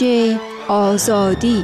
آزادی.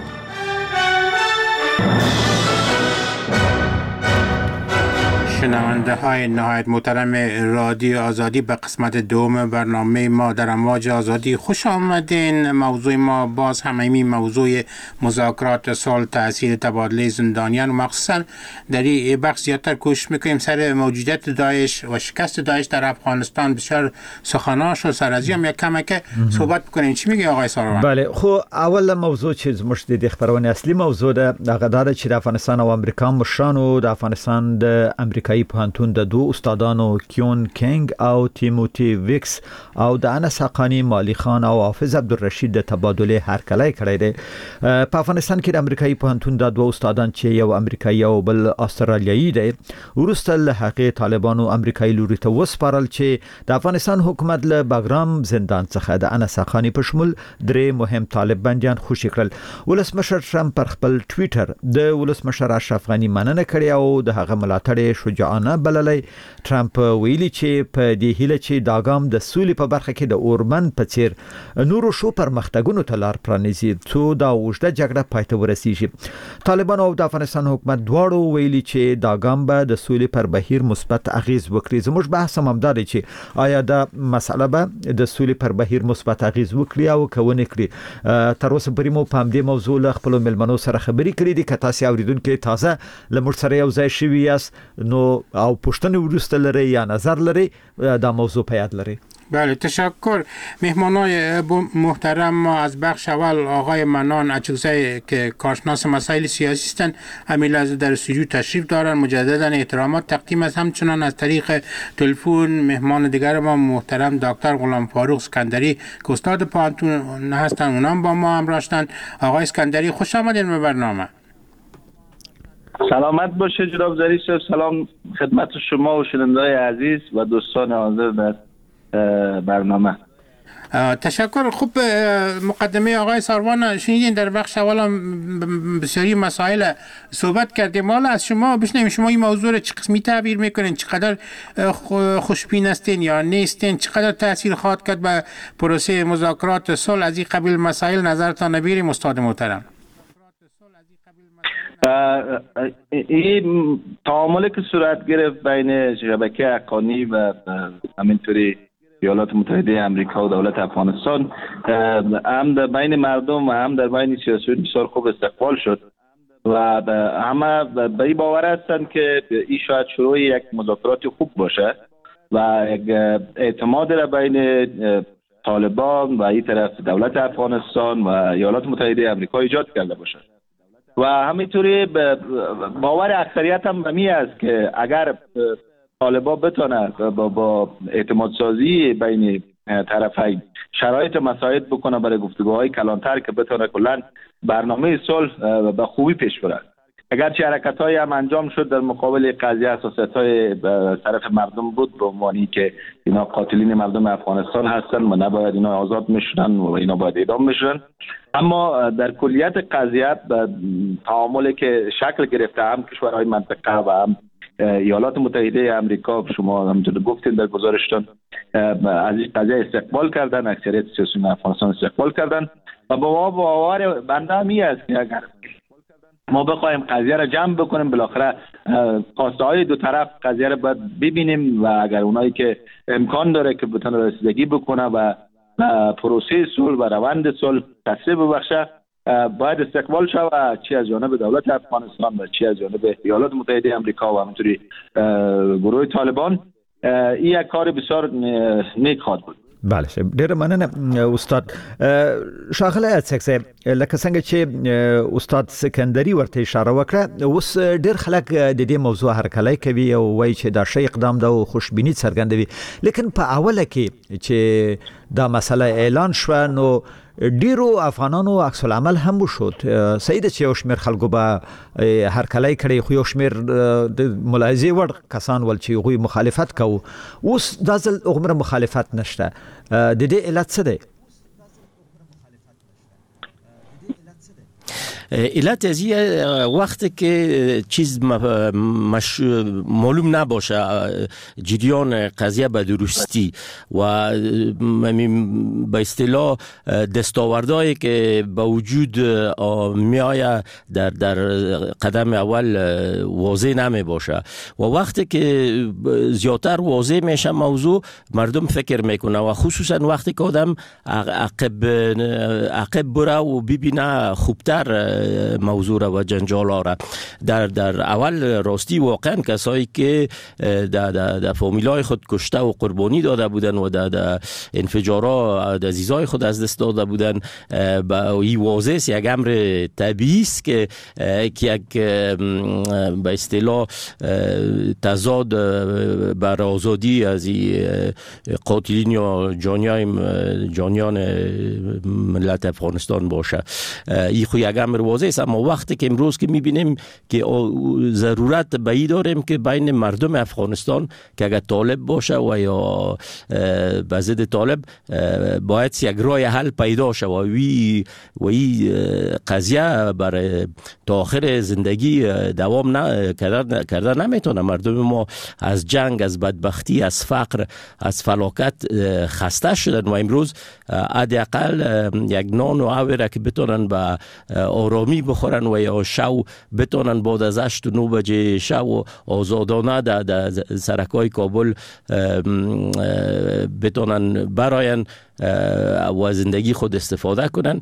شنونده های نهایت محترم رادیو آزادی، به قسمت دوم برنامه ما در امواج آزادی خوش آمدین. موضوع ما باز همین موضوع مذاکرات صلح، تاثیر تبادله زندانیان و مخصوصا در این بخش زیادتر کوشش میکنیم سر موجودیت داعش و شکست داعش در افغانستان بسیار سخناش و سر از هم یک کمک صحبت بکنیم. چی میگه آقای ساروان؟ بله، خو اول موضوع چې زموږ د خبرونه اصلي موضوع ده هغه دا چې د افغانستان او امریکا مشرانو د افغانستان د امریکایي پوهنتون د دوه استادانو کیون کینګ او تیموتی ویکس او د انس حقانی مالی خان او حافظ عبدالرشید د تبادله هرکلی کړی دی. په افغانستان کې د امریکایي پوهنتون د دوه استادان چې یو امریکایي او بل استرالیایي دی، ورسته له هغه طالبانو امریکایي لوري ته وسپارل چې د افغانستان حکومت له باګرام زندان څخه د انس حقانی په شمول درې مهم طالب بنديان خوشي کړل. ولسمشر ټرمپ پر خپل ټوئیټر د ولسمشر اشرف غنی مننه کړې او د هغه ملاتړ شجاعانه بللی. ټرمپ ویلي چې په دې هیله چې دا ګام د سولې په برخه کې د اورمن په څیر نورو شو پرمختګونو ته لار پرانیزي څو دا اوږده جګړه پای ته ورسیږي. طالبان او د افغانستان حکومت دواړو ویلي چې دا ګام به د سولې پر بهیر مثبت اغیز وکړي. زموږ بحث هم دا دی چې آیا دا مسله به د سولې پر بهیر مثبت اغیز وکړي او کونه کړي. تر اوسه پرې مو په دې موضوع له خپل ملمنو سره خبرې کړې دي. که تاسو اوریدونکو تازه لمر سره یو ځای شوي یاست نو او پښتنه ورسته لري یا نظر لري دا موضوع په یاد لري. بله، تشکر. مهمانای محترم ما از بخش اول آقای منان اچکزی که کارشناس مسائل سیاسی هستند همین لحظه در استودیو تشریف دارند. مجددا احترامات تقدیم است. همچنان از طریق تلفن مهمان دیگر ما محترم دکتر غلام فاروق اسکندری که استاد پوهنتون هستند، اونام با ما همراه هستند. آقای اسکندری خوش آمدین به برنامه. سلامت باشه جناب ظریف صاحب. سلام خدمت شما و شنونده‌های عزیز و دوستان حاضر در برنامه. تشکر. خوب، مقدمه آقای ساروان شنیدین. در بخش اول بسیاری مسائل صحبت کردیم. حالا از شما بشنویم شما این موضوع رو چه قسمی تعبیر میکنین؟ چقدر خوشبین هستین یا نیستین؟ چقدر تاثیر خواهد کرد به پروسه مذاکرات صلح؟ از این قبیل مسائل نظرتان بگیریم استاد محترم. این تعاملی که صورت گرفت بین شبکه حقانی و همینطوری ایالات متحده امریکا و دولت افغانستان هم در بین مردم و هم در بین سیاسیون بسیار خوب استقبال شد و همه به این باور هستند که این شاید شروع یک مذاکرات خوب باشه و یک اعتماد را بین طالبان و این طرف دولت افغانستان و ایالات متحده امریکا ایجاد کرده باشه. و همینطوری باور اکثریت هم بمی است که اگر طالبان بتونه با اعتماد سازی بین طرفین شرایط مساعد بکنه برای گفتگوهای کلانتر که بتونه کلا برنامه صلح به خوبی پیش بره. اگرچه حرکت‌های هم انجام شد در مقابل قضیه حساسیت‌های طرف مردم بود به عنوانی که اینا قاتلین مردم افغانستان هستن و نباید اینا آزاد میشدن و اینا باید اعدام میشدن، اما در کلیت قضیه تعاملی که شکل گرفته هم کشورهای منطقه و هم ایالات متحده امریکا، شما همونطور گفتین در گزارشتون، از این قضیه استقبال کردن، اکثریت سیاسیون افغانستان استقبال کردن و با باور بنده همی است که اگر ما بخوایم قضیه را جمع بکنیم بالاخره خواسته های دو طرف قضیه را باید ببینیم و اگر اونایی که امکان داره که بتونه رسیدگی بکنه و پروسه صلح و روند صلح تسریع ببخشه باید استقبال شود، چی از جانب دولت افغانستان و چی از جانب ایالات متحده امریکا و همینطوری گروه طالبان. این یک کار بسیار نیک خواهد بود. بله، ډیره مننه استاد. شاغله اڅکسه لکه څنګه چې استاد سکندری ورته اشاره وکړه، اوس ډیر خلک د دې موضوع هرکلی کوي او وایي چې دا شی اقدام ده او خوشبینی څرګندوي، لیکن په اوله کې چې دا مسله اعلان شو نو ډیرو افغانانو عکس العمل هم وشود. سید چې یو شمیر خلکو به هرکلی کړي خو یو شمیر د ملاحظه وړ کسان ول چې غوي مخالفت کوي. اوس د ځل عمر مخالفت نشته. د دې علت څه دی؟ علت از وقتی که چیز معلوم نباشه جریان قضیه به درستی و به اصطلاح دستاوردهایی که به وجود می آید در قدم اول واضح نمی باشه و وقتی که زیادتر واضح میشه موضوع مردم فکر میکنه و خصوصا وقتی که آدم عقب بره و ببینه خوبتر موضوع را و جنجال ها را در اول راستی واقعا کسایی که در فامیلای خود کشته و قربانی داده بودن و در انفجارها عزیزای خود از دست داده بودن با این واضح یک امر طبیعی است که یک به اصطلاح تضاد بر آزادی از این قاتلین یا جانیان ملت افغانستان باشه. این خو یک امر واضح است، اما وقتی که امروز که میبینیم که ضرورت به این داریم که بین مردم افغانستان که اگر طالب باشه و یا به ضد طالب باید یک راه حل پیدا شه و این قضیه برای تا آخر زندگی دوام کرده نمیتونه. مردم ما از جنگ، از بدبختی، از فقر، از فلاکت خسته شدن و امروز حداقل یک نان و آبی که بتونن به آرامی بخورن و یا شو بتونن بعد از 8 و 9 بجه شو آزادانه در سرکای کابل بتونن براین و زندگی خود استفاده کنن.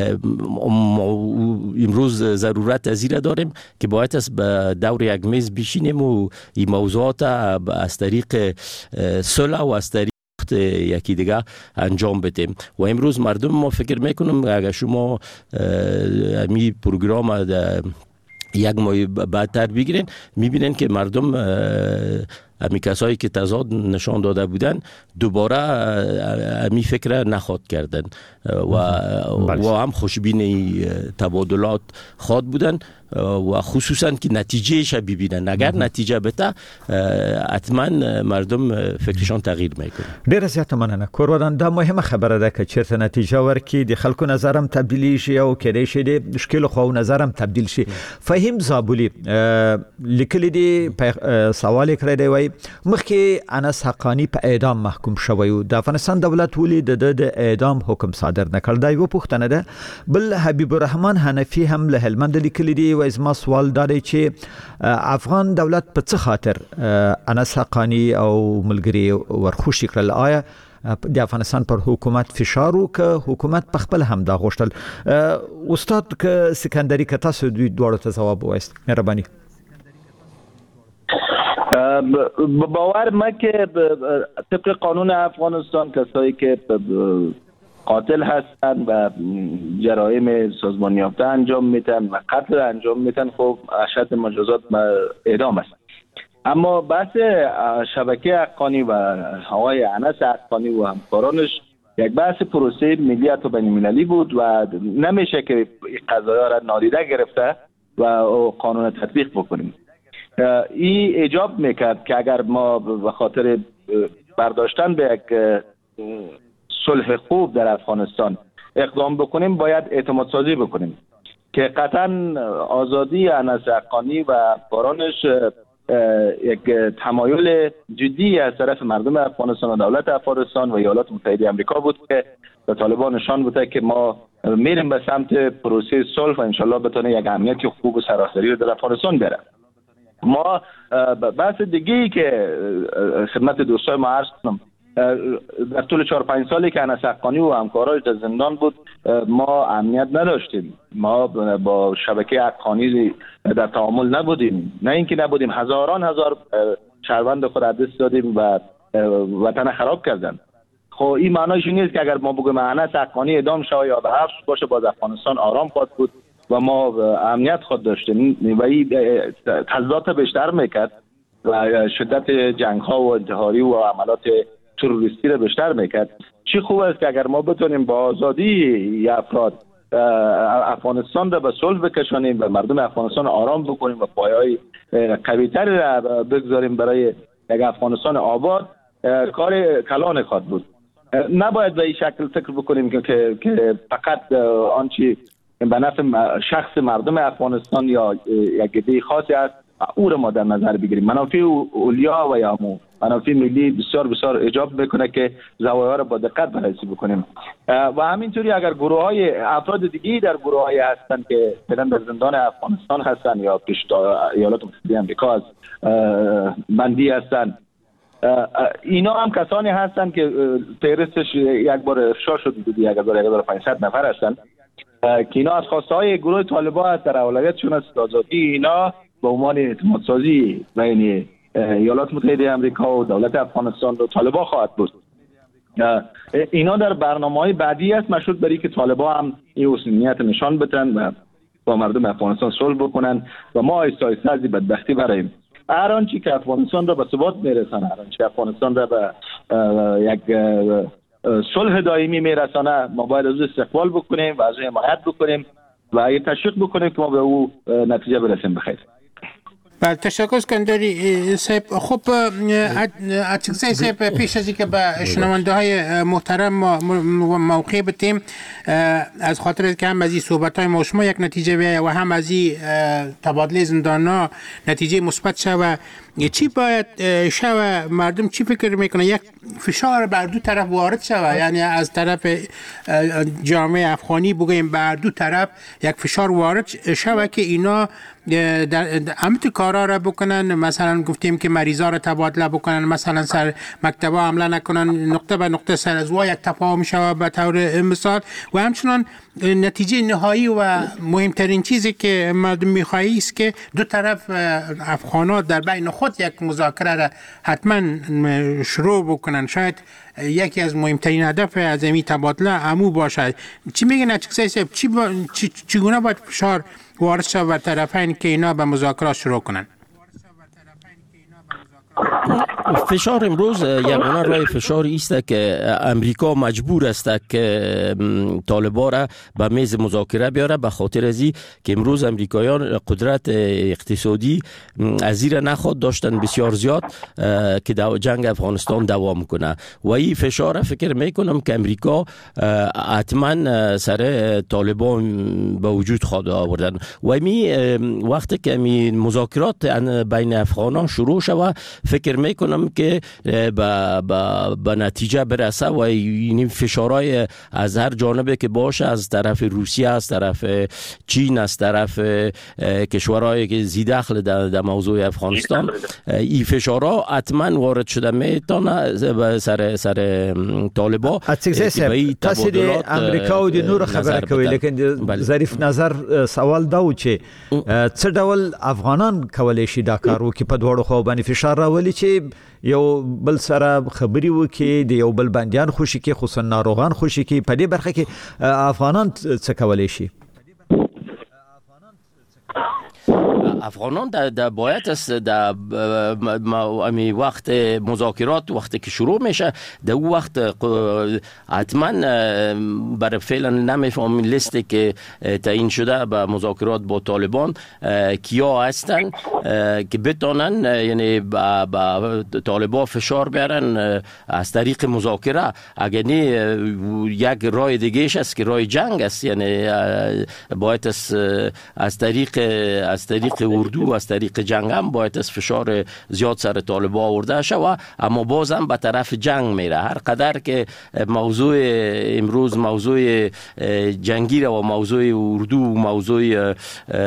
امروز ضرورت از این داریم که باید به دور یک میز بشینیم و این موضوعات از طریق صلح و از طریق یکی دیگه انجام بدیم. و امروز مردم ما فکر میکنم اگر شما می پروگرام یک ماه بعدتر بگیرین میبینین که مردم امی کسایی که تضاد نشان داده بودن دوباره امی فکر نخواد کردن و هم خوشبین تبادلات خواد بودن و خصوصا که نتیجهش ببینن. اگر نتیجه بده حتما مردم فکرشان تغییر میکنه. ډیر زیات مننه کورودان. دا مهمه خبره ده که چیرته نتیجه ورکی د خلکو نظرم تبدیلی شي او کېدای شي د مشکل خو نظرم تبدیل شي. فهیم زابلی لیکلی دی سوال کړی دی وای مخکې انس حقانی په اعدام محکوم شوی و د افغانستان دولت ولې د اعدام حکم صادر نکړ. دا یو پوښتنه ده. بل حبیب الرحمن حنفی هم له هلمند لیکلی دی و زما سوال دا دی چې افغان دولت په څه خاطر انس حقانی او ملګری ورخوشي کړل؟ آیا د افغانستان پر حکومت فشار وکړ؟ حکومت په خپل هم دا غوښتل؟ استاد که سکندری که تاسو دوی دواړو ته ځواب وایست مهرباني. باور ما که طبق قانون افغانستان کسایی که قاتل هستند و جرایم سازمان یافته انجام میتن و قتل انجام میتن خب اشد مجازات اعدام است. اما بحث شبکه حقانی و آقای انس حقانی و همکارانش یک بحث پروسه ملی و بین‌المللی بود و نمیشه که قضایا را نادیده گرفته و قانون تطبیق بکنیم. این ایجاب میکرد که اگر ما به خاطر برداشتن به یک صلح خوب در افغانستان اقدام بکنیم باید اعتماد سازی بکنیم که قطعا آزادی انس حقانی و همکارانش یک تمایل جدی از طرف مردم افغانستان و دولت افغانستان و ایالات متحده آمریکا بود که به طالبان نشان بوده که ما میریم به سمت پروسه صلح و انشالله بتونه یک امنیت خوب و سراسری رو در افغانستان بره. ما بحث دیگه‌ای که خدمت دوستای ما عرض کنم، در طول 4-5 سالی که انس حقانی و همکاراش در زندان بود ما امنیت نداشتیم. ما با شبکه حقانی در تعامل نبودیم. نه اینکه نبودیم، هزار شهروند خود از دست دادیم و وطن خراب کردن. خب این معنیش نیست که اگر ما بگیم انس حقانی اعدام شه یا به حبس باشه باز افغانستان آرام خواهد بود و ما امنیت خود داشتیم و این تضاد بیشتر میکرد و شدت جنگ ها و انتحاری و عملات تروریستی رو بیشتر میکرد. چی خوب است که اگر ما بتونیم با آزادی افراد افغانستان رو به صلح بکشانیم و مردم افغانستان آرام بکنیم و پایه‌های قوی‌تری را بگذاریم برای یک افغانستان آباد، کار کلان خواهد بود. نباید به این شکل فکر بکنیم که فقط آنچه به نفع شخص مردم افغانستان یا یک گده خاصی است، او را ما در نظر بگیریم. منافع اولیا و یا منافع ملی بسیار بسیار ایجاب میکنه که زوایا را با دقت بررسی بکنیم. و همینطوری اگر گروه های افراد دیگه در گروه های هستند که فعلا در زندان افغانستان هستند یا پیش ایالات متحده آمریکا از بندی هستند، اینا هم کسانی هستند که فهرستش یک بار افشا شد، 1500 نفر هستند که اینا از خواسته های گروه طالبان است، در اولویتشون است آزادی اینا به عنوان اعتماد سازی بین ایالات متحده آمریکا و دولت افغانستان و طالبان خواهد بود. اینا در برنامه‌های بعدی است مشروط بر اینکه طالبان هم این حسنیت نشان بدن و با مردم افغانستان صلح بکنن و ما آهسته آهسته از بدبختی براییم. هر آنچه که افغانستان را به ثبات میرسانه، هر آنچه که افغانستان را به یک صلح دائمی میرسانه، ما باید از استقبال بکنیم و از حمایت بکنیم و تشویق بکنیم که ما به او نتیجه برسیم بخیر. بله، تشکر اسکندری صاحب. خب اتکسای صاحب، پیش از اینکه به شنونده های محترم موقع بتیم، از خاطر که هم از این صحبت های ما شما یک نتیجه بیایه و هم از این تبادله زندان‌ها نتیجه مثبت شوه، چی باید شوه؟ مردم چی فکر میکنه؟ یک فشار بر دو طرف وارد شوه، یعنی از طرف جامعه افغانی بگویم بر دو طرف یک فشار وارد شوه که اینا همت کارا را بکنن، مثلا گفتیم که مریضا را تبادله بکنن، مثلا سر مکتبا حمله نکنن، نقطه به نقطه سر از یک تفاهم شوه به طور مثال. و همچنان نتیجه نهایی و مهمترین چیزی که مردم میخواهی است که دو طرف افغانا در بین خود یک مذاکره را حتما شروع بکنن. شاید یکی از مهمترین هدف از این تبادله امو باشد. چی میگن اتکسای صاحب؟ چگونه باید فشار وارد شود بر طرفین که اینا به مذاکرات شروع کنن؟ فشار امروز یگانه راه فشار است که امریکا مجبور است که طالبان را به میز مذاکره بیاره، به خاطر ازی که امروز امریکایان قدرت اقتصادی از زیر نخواد داشتن بسیار زیاد که جنگ افغانستان دوام کنه و این فشار فکر میکنم که امریکا حتما سر طالبان به وجود خواهد آوردن و وقتی که مذاکرات بین افغانان شروع شود فکر میکنم که به نتیجه برسه و این فشارهای از هر جانبه که باشه، از طرف روسیه، از طرف چین، از طرف کشورهای که زیدخل در موضوع افغانستان، این فشارها حتما وارد شده میتونه سر طالبان. تاثیر امریکا و د نور خبره کوي، لیکن ظریف نظر سوال دا و چې څه ډول افغانان کولی شي دا کار وکړي په دواړو خواو باندې فشار راولي چې یو بل سره خبري وکړي، د یو بل بندیان خوشي کې، خصوصا ناروغان خوشي کې. په دې برخه کې افغانان څه کولی شي؟ افغانان در باید است در وقت مذاکرات، وقتی که شروع میشه در اون وقت حتما برای فعلا نمیفهم لیستی که تعیین شده به مذاکرات با طالبان کیا هستن که بتونن یعنی با طالبان فشار بیارن از طریق مذاکره. اگر نه یک راه دیگه است که راه جنگ است، یعنی باید از طریق اردو و از طریق جنگ هم باید از فشار زیاد سر طالبان آورده شود، اما بازم به طرف جنگ میره. هر قدر که موضوع امروز موضوع جنگی و موضوع اردو و موضوع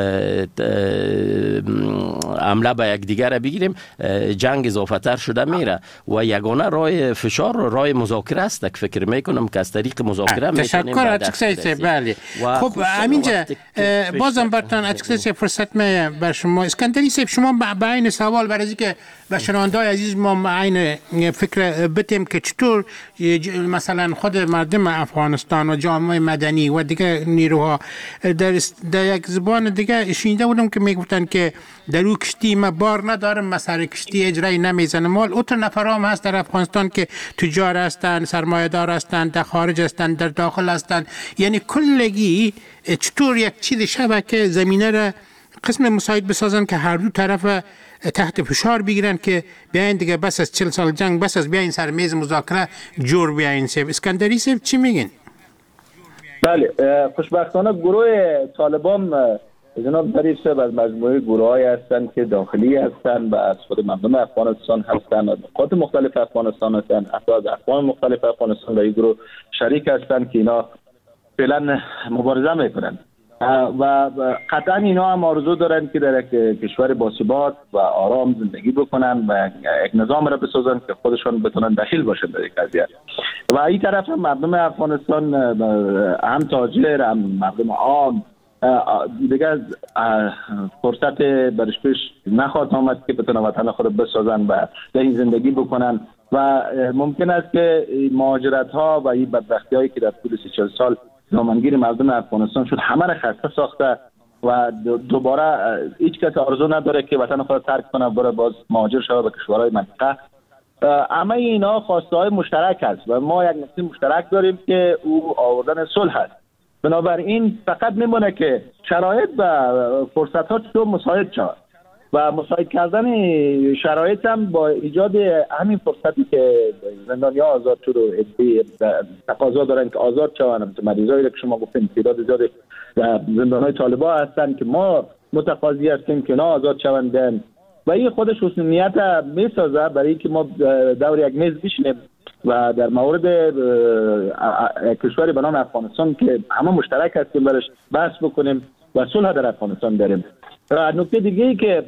حمله به یک دیگر بگیریم، جنگ اضافه تر شده میره و یگانه راه فشار راه مذاکره است که فکر میکنم که از طریق مذاکره میتونیم. تشکر اتکسای. بله خب همینجا بازم برتان اتکسای فرصت میه بر شما. اسکندری صاحب، شما به عین سوال برای اینکه به شنونده‌های عزیز ما عین فکر بتیم که چطور مثلا خود مردم افغانستان و جامعه مدنی و دیگه نیروها در یک زبان دیگه شنیده بودم که میگفتن که در او کشتی ما بار ندارم، مسئله کشتی اجرایی نمیزنه. مال اوتر نفرام هست در افغانستان که تجار هستند، سرمایه‌دار هستند، در خارج هستند، در داخل هستند. یعنی کلگی چطور یک چیز شبه که زمینه را قسم مساعد بسازن که هر دو طرف تحت فشار بگیرن که بیاین دیگه بس از 40 سال جنگ، بس از بیاین سر میز مذاکره جور بیاین. اسکندری صاحب چی میگین؟ بله، خوشبختانه گروه طالبان جناب ظریف صاحب از مجموعه گروه‌هایی هستند که داخلی هستند و از خود مردم افغانستان هستند، از نقاط مختلف افغانستان هستند، حتی از اقوام مختلف افغانستان در این گروه شریک هستند که اینا فعلا مبارزه میکنند و قطعا اینا هم آرزو دارند که در کشور باثبات و آرام زندگی بکنن و یک نظام را بسازن که خودشان بتونن دخیل باشن در این قضیه. و این طرف هم مردم افغانستان، هم تاجر هم مردم عام، دیگه فرصت برش پیش نخواهد آمد که بتونن وطن خود بسازن و در این زندگی بکنن و ممکن است که مهاجرت ها و این بدبختی هایی که در طول 30-40 سال دامنگیر مردم افغانستان شد همه را خسته ساخته و دوباره هیچ کس آرزو نداره که وطن خود ترک کنه بره باز مهاجر شود به کشورهای منطقه. اما اینا خواسته های مشترک است و ما یک نقطه مشترک داریم که او آوردن صلح است. بنابراین فقط میمونه که شرایط و فرصت ها چطور مساعد شود و مساعد کردن شرایط هم با ایجاد همین فرصتی که زندانی ها آزاد شد و تقاضا دارن که آزاد شوند. مریضایی که شما گفتین تعداد زیاد زندان های طالبان هستن که ما متقاضی هستیم که نه آزاد شوند و این خودش حسنیت میسازه برای که ما دور یک میز بشینیم و در مورد کشوری به نام افغانستان که همه مشترک هستیم برش بحث بکنیم و صلح در افغانستان داریم. نکته دیگه ای که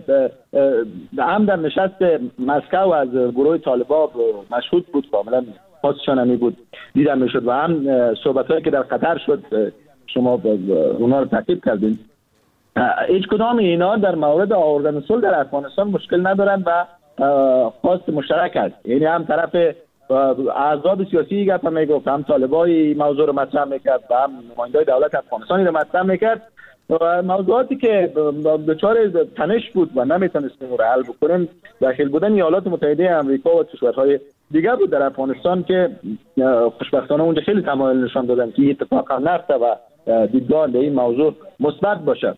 هم در نشست مسکو از گروه طالبان مشهود بود، کاملا خاصشان همی بود دیدن میشد و هم صحبت‌هایی که در قطر شد شما اونا رو تعقیب کردین. هیچ کدام اینا در مورد آوردن صلح در افغانستان مشکل ندارن و خواست مشترک است. یعنی هم طرف احزاب سیاسی گفت میگفت، هم طالبای موضوع رو مطرح میکرد و هم نمایندای دولت افغانستانی رو مطرح میکرد و موضوعاتی که دچار تنش بود و نمیتونستیم رو حل بکنیم داخل بودن ایالات متحده آمریکا و کشورهای دیگه بود در افغانستان که خوشبختانه اونجا خیلی تمایل نشان دادن که اتفاق نفته و دیدگاه در این موضوع مثبت باشه.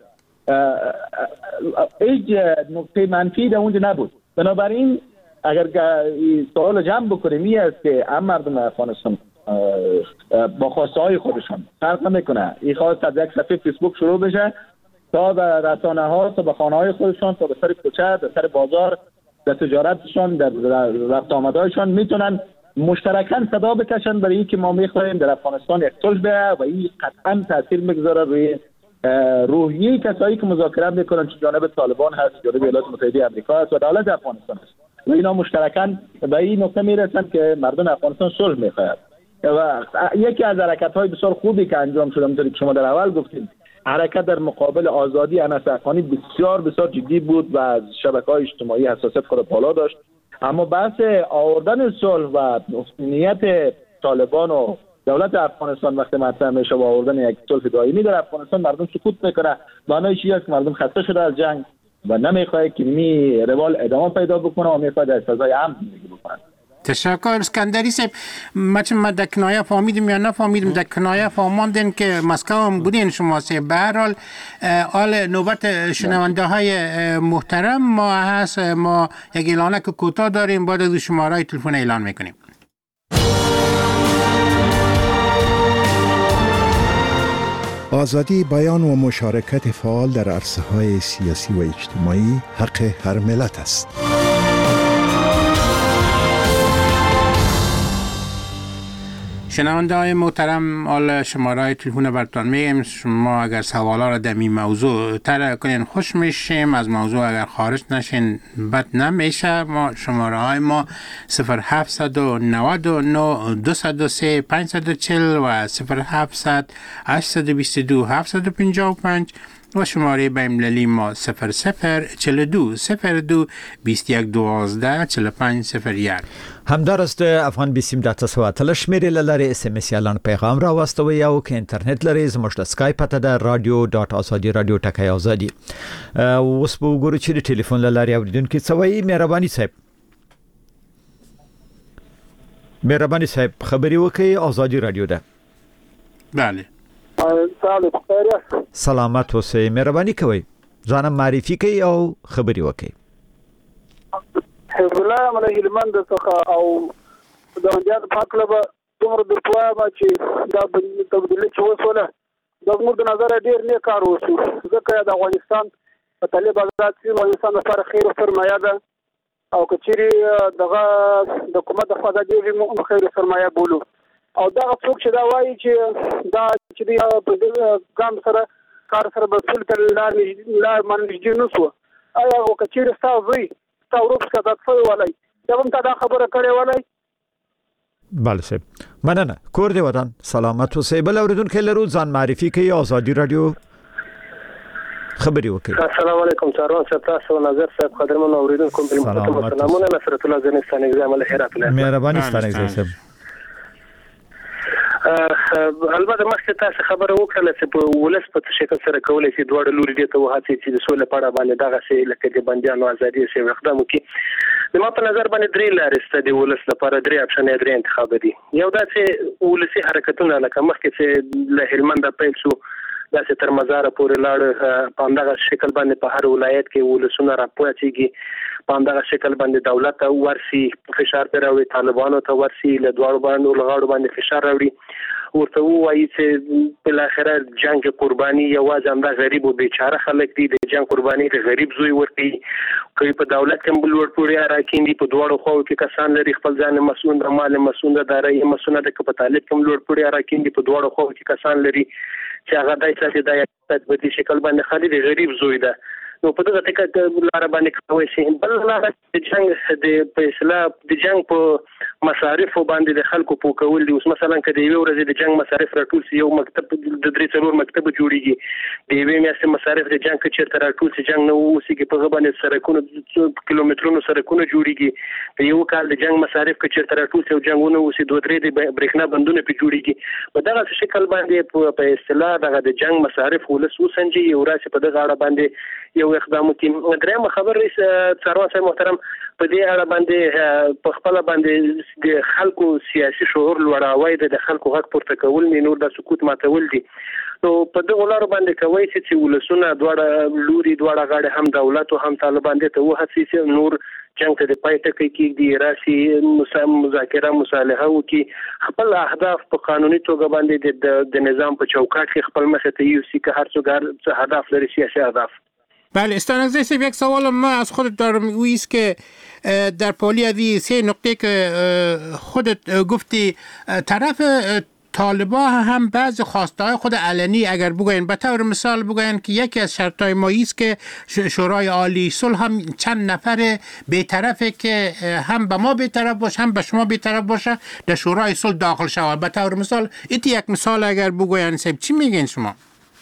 هیچ نقطه منفی در اونجا نبود. بنابراین اگر سوال جمع بکنیم این است که هم مردم افغانستان با خواسته های خودشان فرق نمیکنه، این خواست از یک صفحه فیسبوک شروع بشه تا به رسانه ها، تا به خانه های خودشان، تا به سر کوچه، در سر بازار، در تجارتشان، در رفت آمدهایشان میتونن مشترکاً صدا بکشن برای اینکه ما میخواهیم در افغانستان یک صلح بیاید و این قطعاً تاثیر میگذاره روی روحیه کسایی که مذاکره میکنن، چه جانب طالبان هست، جانب ایالات متحده آمریکا هست و دولت افغانستان هست و اینا مشترکاً به این نقطه میرسن که مردم افغانستان صلح میخواهند. و یکی از حرکت‌های بسیار خوبی که انجام شده، همونطوری که شما در اول گفتید، حرکت در مقابل آزادی انس حقانی بسیار جدی بود و از شبکه‌های اجتماعی حساسیت خود بالا داشت. اما بحث آوردن صلح و نیت طالبان و دولت افغانستان وقتی مطرح میشه با آوردن یک صلح دائمی در افغانستان، مردم سکوت میکنه. معنیش این است که مردم خسته شده از جنگ و نمیخواد که می روال ادامه پیدا بکنه و میخواد در فضای امن زندگی بکنه. تشکر اسکندری صاحب. ما در کنایه فهمیدیم یا نفهمیدیم، در کنایه فهماندین که مسکو هم بودین شما صاحب. به هر حال نوبت شنونده های محترم ما هست. ما یک اعلانه که کوتاه داریم، بعد از شماره تلفن اعلان میکنیم. آزادی بیان و مشارکت فعال در عرصه‌های سیاسی و اجتماعی حق هر ملت است. شنونده های محترم، حالا شماره تلفن براتون میگیم. شما اگر سوالا را در این موضوع طرح کنین خوش میشیم، از موضوع اگر خارج نشین بد نمیشه. ما شماره های ما 0799 203 540 و 0700 822 755 و شماره بین‌المللی ما 0042 02 21 12 45 01. همدار است افغان بیسیم داتا سواتل شمیری لری اس ام اس اعلان پیغام را واستوي یا که اینترنت لري زموږ د سکایپ ته د radio.azadi ټکای ازادي. اوس په وګورو چې د ټلیفون لاري اوریدونکو څوي مهرباني صاحب خبري وکي ازادي رادیو ده. بله. سلامت اوسئ، مهرباني کوي ځان معرفي کوي او خبري وکي. حزب الله من هلمند څخه او د جمهوریت پاکلبه دومره د پوهه چې دا تبدیلي چې وسوله د موږ د نظر ډیر نه کار وشو ځکه د افغانستان په طالب آزاد سي افغانستان لپاره خیر سرمایه ده او کچيري دغه د حکومت د خدای دی موږ خیر سرمایه بولو او دا څوک چې دا وایي چې دا چې د ګام سره کار سره به ټول تر لار منځ نه سو ایا او کچيري تاسو ورو څه تاسو ولای دا هم دا خبره کړې ولای بله صاحب مننه کور دی ودان سلامت اوسئ بل اوریدونکو لرو ځان معرفي کوي آزادي رادیو خبري وکړي السلام علیکم چاروان صاحب تاسو نظر صاحب قدرمن اوریدونکو سلامونه نصرت الله زنستان ایگزام له هرات له مهرباني ستانه صاحب البته مخکې تاسو خبره وکړه چې په ولس په شکل سره کولای شي دوه لوري دي ته وهڅي چې د سولې په اړه باندې دغه څه لکه د بنديانو ازادي سي اقدام وکړي د ما په نظر باندې درې لارې ست دي ولس لپاره درې اپشن درې انتخاب دي یو دا چې ولسي حرکتونه لکه مخکې چې له هلمند پیل شو دا چې تر مزار پورې لاړ په دغه شکل باندې په هر ولایت کې ولسونه راپوهیږي په دغه شکل باندې دولت ورسي فشار پر راوي طالبانو ته ورسي له دوړو باندې لغړو باندې فشار راوړي ورته وایي چې په اخره جنگ قرباني یوازې هم د غریب او بیچاره خلک دي د جنگ قرباني د غریب زوی ورته کوي په دولت کې بل ور پورې راکېندي په دوړو خو کې کسان لري خپل ځان مسؤل د مال مسؤل د داري مسؤل د طالب کې بل ور پورې راکېندي په دوړو خو کې کسان لري چې هغه دای څه د یاد په دې شکل باندې خالي د غریب زوی ده نو په دغه ټکه لار باندې کوي چې بل لار د جنگ د فیصله د جنگ په مصارف باندې د خلکو په کول دي اوس مثلا کله یو ورځ د جنگ مصارف راټول سي یو مکتب د درې څلور مکتب جوړیږي د یوې میاشتې مصارف د جنگ چې راټول سي جنگ نو اوسېږي په غبنې سرکونو کیلومترونو سرکونو جوړیږي د یو کال د جنگ مصارف چې راټول سي جنگونه اوسې دوه درې د برېښنا بندونه په جوړیږي په دغه شکل باندې په اصطلاح دغه د جنگ مصارف ولس وسنجي یو راځي په دغه اړه باندې یو اقدام کوي درېمه خبر رئیس څارون صاحب محترم په دې اړه باندې په خپل باندې د خلکو سیاسي شعور لوړاوي د خلکو حق پورته کول نور د سکوت ماتول دي نو په دغه لار باندې کوي چې ولسونه دواړه لوري دواړه غاړي هم دولت او هم طالبان دي ته وهڅي چې نور جنگ ته د پایته کې دی راسي مذاکره مصالحه او کې خپل اهداف په قانوني توګه باندې د نظام په چوکاټ کې خپل مخه ته یو سی که هر څو هدف لري سیاسي اهداف بله استانگزه سیب یک سوال ما از خودت دارم ویست که در پالی از این سه نقطه که خودت گفتی طرف طالبا هم بعض خواستهای خود علنی اگر بگوین به طور مثال بگوین که یکی از شرطهای مایی است که شورای عالی صلح هم چند نفر بی‌طرفه که هم به ما بی‌طرف باشه هم به شما بی‌طرف باشه در شورای صلح داخل شود به طور مثال ایتی یک مثال اگر بگوین سیب چی میگین شما؟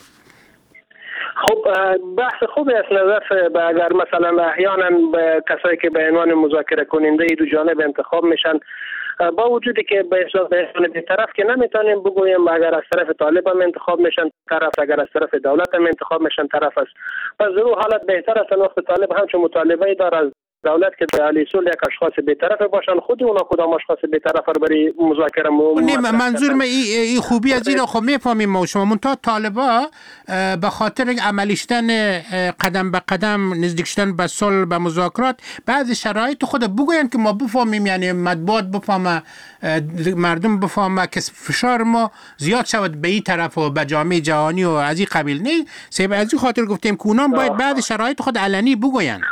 خب بحث خوبی است نظر اگر مثلا احیانا کسایی که به عنوان مذاکره کننده دو جانب انتخاب میشن با وجودی که به حساب طرف که نمیتونیم بگوییم اگر از طرف طالب هم انتخاب میشن طرف اگر از طرف دولت هم انتخاب میشن طرف است پس ضرور حالت بهتر است وقت طالب هم چون مطالبه داره از دولت که در علی صلح یک اشخاص بی‌طرف باشن خود اونا کدام اشخاص بی‌طرف رو برای مذاکره منظور من این خوبی از این خب میفهمیم ما شما منتها طالبا به خاطر عملی شدن قدم به قدم نزدیک شدن به صلح به مذاکرات بعضی شرایط خود بگوین که ما بفهمیم یعنی مطبوعات بفهمه مردم بفهمه که فشار ما زیاد شود به این طرف و به جامعه جهانی و از این قبیل نه سبب از این خاطر گفتیم که اونام باید بعضی شرایط خود علنی بگوین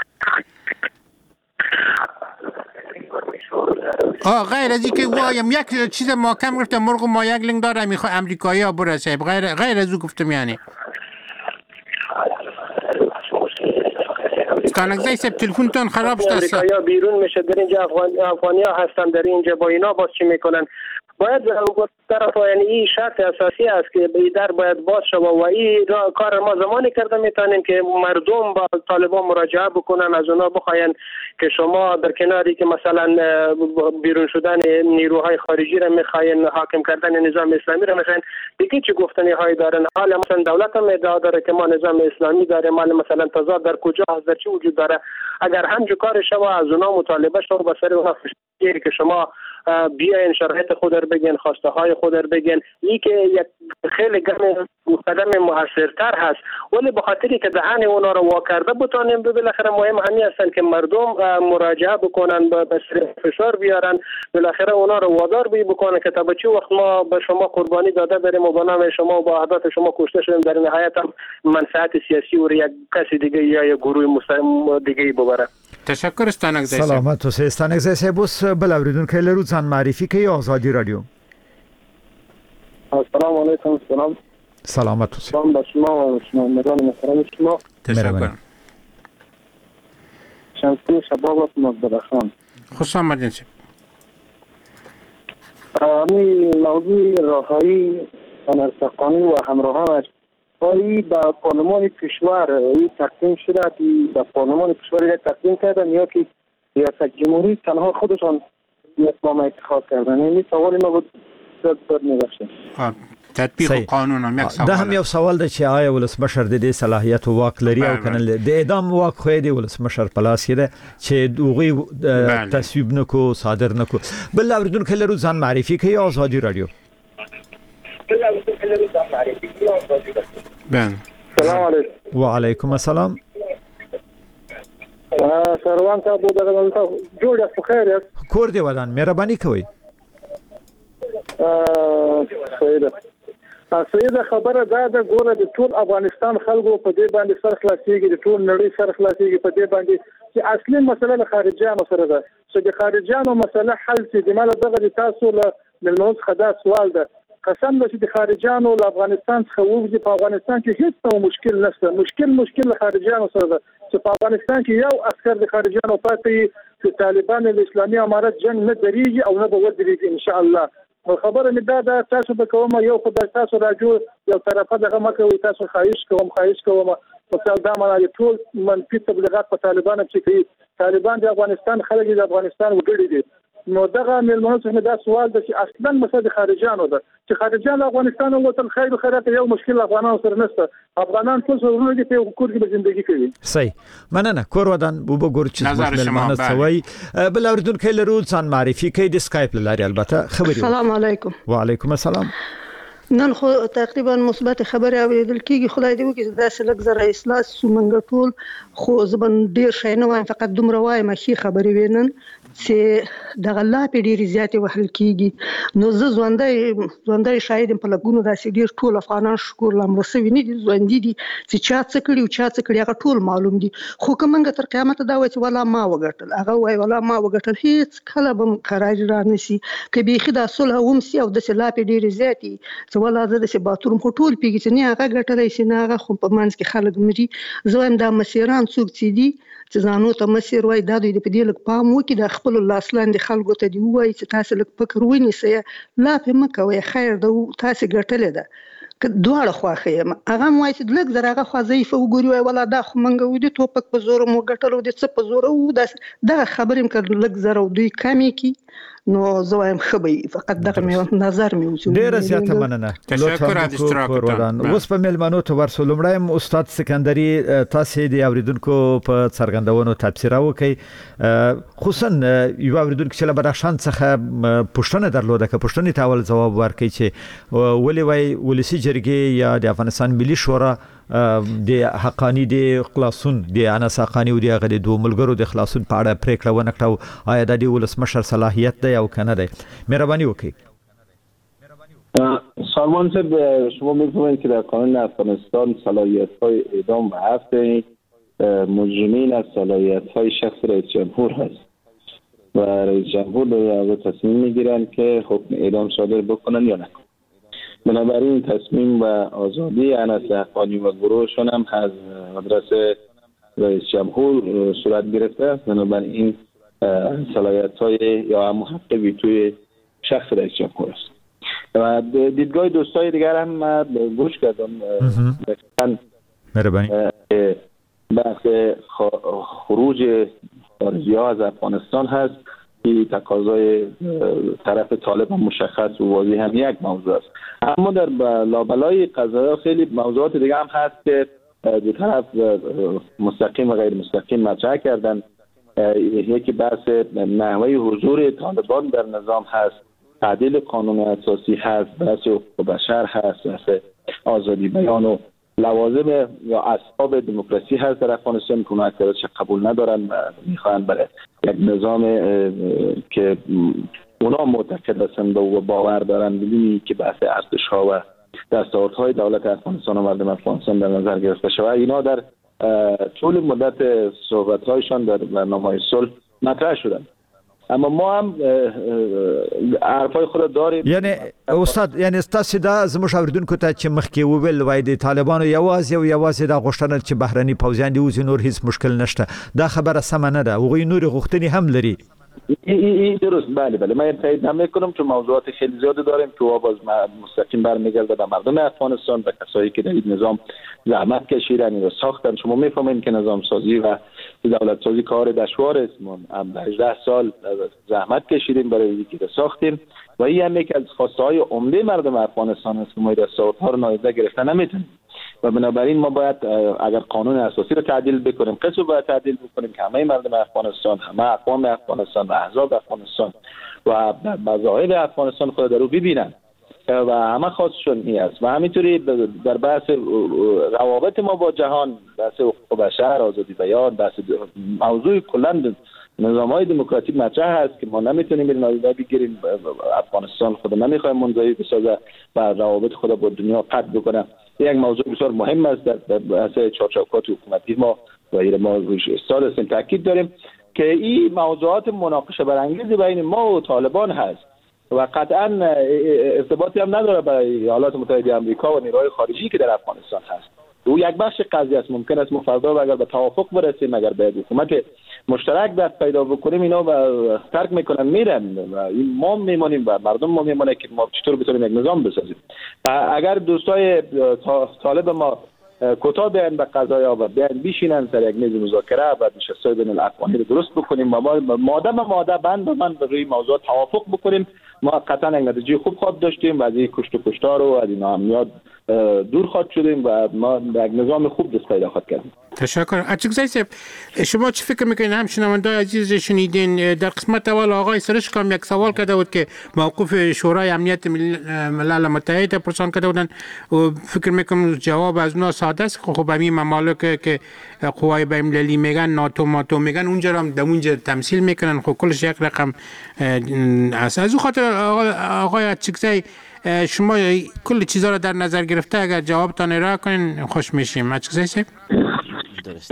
غیر از اینکه وایم یک چیز محکم گفتم مرغ ما یک لنگ داره میخواد امریکایی ها برسه غیر از او گفتم یعنی استانگزه سب تلفنتون خراب شده امریکایی ها بیرون میشه در اینجا افغانی ها هستن در اینجا با اینا باز چی میکنن باید طرف یعنی این شرط اساسی است که در باید باز شود و این کار ما زمانی کرده میتونیم که مردم با طالبان مراجعه بکنن از اونا بخواین که شما در کناری که مثلا بیرون شدن نیروهای خارجی را میخواین حاکم کردن نظام اسلامی را میخواین دیگه چی گفتنی های دارن حالا مثلا دولت هم ادعا داره که ما نظام اسلامی داره مال مثلا تضاد در کجا هست در چی وجود داره اگر همچه کار شما از اونا مطالبه شما به سر اونا که شما بیاین شرایط خود رو بگین، خواسته های خود رو بگین، این که یک خیلی قدم موثرتر هست. ولی به خاطری که دهن اونا رو وا کرده بتونیم بالاخره مهم همین هستن که مردم مراجعه بکنن، به فشار بیارن، بالاخره اونا رو وادار بکنن که تا به چه وقت ما به شما قربانی داده بریم و با نام شما و با اهداف شما کشته شدیم، در نهایت هم منفعت سیاسی و یک کسی دیگه یا یک گروه دیگه ببره. تشکر استانکزی سلامت اوسئ. استانکزی صاحب اوس بل اوریدونکو لرو ځان معرفي کوي آزادي رادیو. السلام علیکم. سلامت اوسئ. سلام به شما و شنوندگان محترم شما. تشکر. شمسی شباب مقدرخان. خوش آمدین. همین موضوع راهایی ارزقانی و همراهانش این با پارلمان کشور این تقدیم شده که با پارلمان کشور یک تقدیم کردن یا که ریاست جمهوری تنها خودشان اقدام اتخاذ کردن. این سوال ما بود داد میبخشه تطبیق قانون هم یک سوال ده هم یو سوال ده چې آیا ولسمشر د دې صلاحیت او واک لري او کنه د اعدام واک خو دی ولسمشر پلاس کې ده چې دوغي تصویب نکو صادر نکو. بل اوریدونکو لرو ځان معرفي کوي آزادي رادیو. سلام علیکم. و علیکم السلام. سروان صاحب دغه جوړ است خیر است. کور دی ودان مهرباني کوي. سیده خبره دا د ګوره د ټول افغانستان خلکو په دې باندې سر خلاصيږي، د ټول نړۍ سر خلاصيږي په دې باندې چې اصلي مسله د خارجيانو سره ده. چې د خارجيانو مسله حل شي د مال دغه تاسو له ملموس خدا سوال ده. قسم ده چې د خارجيانو له افغانستان څخه وځي، په افغانستان کې هیڅ مشکل نشته. مشکل خارجيانو سره ده چې په افغانستان کې یو عسكر د خارجيانو پاتې چې طالبان د اسلامي امارت جنگ نه دریږي او نه به ودرېږي ان شاء الله. خبره مې دا تاسو به کوم یو خدای تاسو راجو یو طرفه دغه مکه وي تاسو خواهش کوم مثلا دا معنی ټول منفي تبلیغات په طالبانو چې کوي. طالبان د افغانستان خلک د افغانستان وګړي دي. نو دغه ملمنو څخه دا سوال ده چې اصلا مسله خارجيانو ده چې خارجيان افغانستان وطن خیر و خیرات یو مشکل افغانانو سره نشته. افغانان ټول سرونه دي په کور کې ژوندۍ کوي. صحیح مننه. کور ودان بو بګور چې ملمنو سوي بل اوریدونکو لرو ځان معرفي کوي د سکایپ لاري البته خبري. السلام علیکم. و علیکم السلام. نن خو تقریبا مثبت خبره اوریدل کیږي. خدای دې وکړي دا سلک زره اصلاح سومنګ ټول خو زبن ډیر شي نه وایم، فقط دومره وایم چې خبري وینن چې د غلا په ډیر زیاتې وهل کیږي. نو زه ژوندۍ شاهد په لګونو داسې ډیر ټول افغانان شکر لامرسوي نه دي، ژوندۍ دي چې چا څه کړي او چا څه کړي هغه ټول معلوم دي. خو کومنګ تر قیامت دا وایي چې ولا ما وګټل، هغه وایي ولا ما وګټل، هیڅ کله به قرار را نشي که بیخي د صلح ومسي او د سلا په ډیر زیاتې ولا زه د باتروم ټول پیږي چې نه هغه ګټلای شي نه هغه خو په منځ کې خلک مري. زه وایم دا مسیران څوک چې دي چې ځانو ته مسیر وای دا دوی په دې لک پام وکړي د خپل لاسلاندې خلکو ته دی وای چې تاسو لک فکر ونیسئ لا په مکوي خیر ده تاسو ګټلې ده که دواړه خواخه یم. هغه وای چې لک زراغه خو ضعیف وګوري وای ولا دا خو منګه ودی توپک په زور مو ګټلو د څه په زور او دا خبرې کړ لک زرا دوی کمی کی. نو زوایم خبي فقط دغه نظر مې وڅو. ډیره زیاته مننه. تشکر از اشتراکتان. اوس په ملمنو ته ورسولمړم استاد سکندري تاسو د اوریدونکو په څرګندونو تبصره وکي. خصوصا یو اوریدونکو چې له بدخشان څخه پښتنه درلوده که پښتني تاول جواب ورکړي چې ولې وای ولسی جرګې یا د افغانستان ملي شورا د حقانی د خلاصون د انس حقانی او د غړي دوه ملګرو د خلاصون په اړه پریکړه ونه کړو. آیا د ولسمشر صلاحیت دی او کنه دی؟ مهرباني وکړئ. سالمان صاحب شما می‌فهمید که در قانون افغانستان صلاحیت‌های اعدام و حبس مجرمین از صلاحیت‌های شخص رئیس جمهور هست و رئیس جمهور به تصمیم می‌گیرند که حکم اعدام صادر بکنن یا نکنن. بنابراین تصمیم و آزادی انس حقانی و گروهشون هم از مدرسه رئیس جمهور صورت گرفته است. بنابراین صلاحیت‌های یا هم حق ویتوی شخص رئیس جمهور است. و دیدگاه دوستای دیگر هم گوش کردم. مهربانی. بحث خروج خارجی‌ها از افغانستان هست که تقاضای طرف طالب هم مشخص و واضح هم یک موضوع است. اما در لابلای قضایا خیلی موضوعات دیگه هم هست که دو طرف مستقیم و غیر مستقیم مطرح کردن. یکی بحث نحوه حضور طالبان در نظام هست، تعدیل قانون اساسی هست، بحث حقوق بشر هست، بحث آزادی بیان و لوازم یا اسباب دموکراسی هست در افغانستان که اونها اکثرش قبول ندارن و میخوان برای یک نظام که اونا معتقد هستند و باور دارن بدونی که بحث ارزش‌ها و دستاوردهای دولت افغانستان و مردم افغانستان در نظر گرفته شود. اینا در طول مدت صحبت‌هایشان در برنامه‌های صلح مطرح شدن. اما ما هم حرفای خود داریم. یعنی استاد، یعنی تاسو دا زموږ اوریدونکو ته چې مخکې وویل وای د طالبانو یوازې دا غوښتنه چې بهرني پوځیان دی اوس نور هیڅ مشکل نشته، دا خبره سمه نه ده. هغوی نور غوښتنې هم لري. درست، بله من تایید نمی‌کنم چون موضوعات خیلی زیاد داریم که باز مستقیم برمیگرده به مردم افغانستان، به کسایی که در این نظام زحمت کشیدن و ساختن. شما میفهمید که نظام سازی و دولت سازی کار دشوار است. ما 18 سال زحمت کشیدیم برای اینکه ساختیم و این هم یک از خواسته‌های عمده مردم افغانستان است که ما دستاوردها رو نادیده گرفتن نمیتونیم و بنابراین ما باید اگر قانون اساسی رو تعدیل بکنیم، قصه باید تعدیل بکنیم که همه مردم افغانستان، همه اقوام افغانستان و احزاب افغانستان و مذاهب افغانستان خود در رو ببینن و همه خواستشون این است. و همینطوری در بحث روابط ما با جهان، بحث حقوق بشر، آزادی بیان، بحث موضوع کلا نظام‌های دموکراتیک مطرح هست که ما نمیتونیم این نادیده بگیریم. افغانستان خود نمیخواد منزوی بسازه و روابط خود با دنیا قطع بکنه. یک موضوع بسیار مهم است در بحث چارچوبات حکومتی ما و ما روش استاد هستیم تاکید داریم که این موضوعات مناقشه برانگیز بین ما و طالبان هست و قطعا ارتباطی هم نداره با ایالات متحده آمریکا و نیروهای خارجی که در افغانستان هست. او یک بخش قضیه است. ممکن است ما فردا اگر به توافق برسیم، اگر به حکومت مشترک دست پیدا بکنیم، اینا و ترک میکنن میرن و ما میمونیم و مردم ما میمونه که ما چطور بتونیم یک نظام بسازیم. و اگر دوستای طالب ما کوتاه بیان به قضایا و بیان بشینن سر یک میز مذاکره و نشست‌های بین الاقوامی رو درست بکنیم و ما ماده بند به من روی موضوع توافق بکنیم، ما قطعا یک نتیجه خوب خواهد داشتیم و از این کشت و کشتار و از این ناامنیات دور خواهد شدیم و ما یک نظام خوب دست پیدا خواهد کردیم. تشکر. اچکزای صاحب، شما چه فکر میکنید؟ هم شنوندگان عزیز شنیدین در قسمت اول آقای سرشکم یک سوال کرده بود که موقف شورای امنیت ملل متحد پرسان کرده بودن و فکر میکنم جواب از اونا ساده است. خب همین ممالک که قوای بین‌المللی میگن، ناتو میگن، اونجا هم در اونجا تمثیل میکنن. خب کلش یک رقم است. از اون خاطر آقای اچکزای شما کل چیزا رو در نظر گرفته اگر جوابتان ارائه کنین خوش میشیم. اچکزای صاحب درست.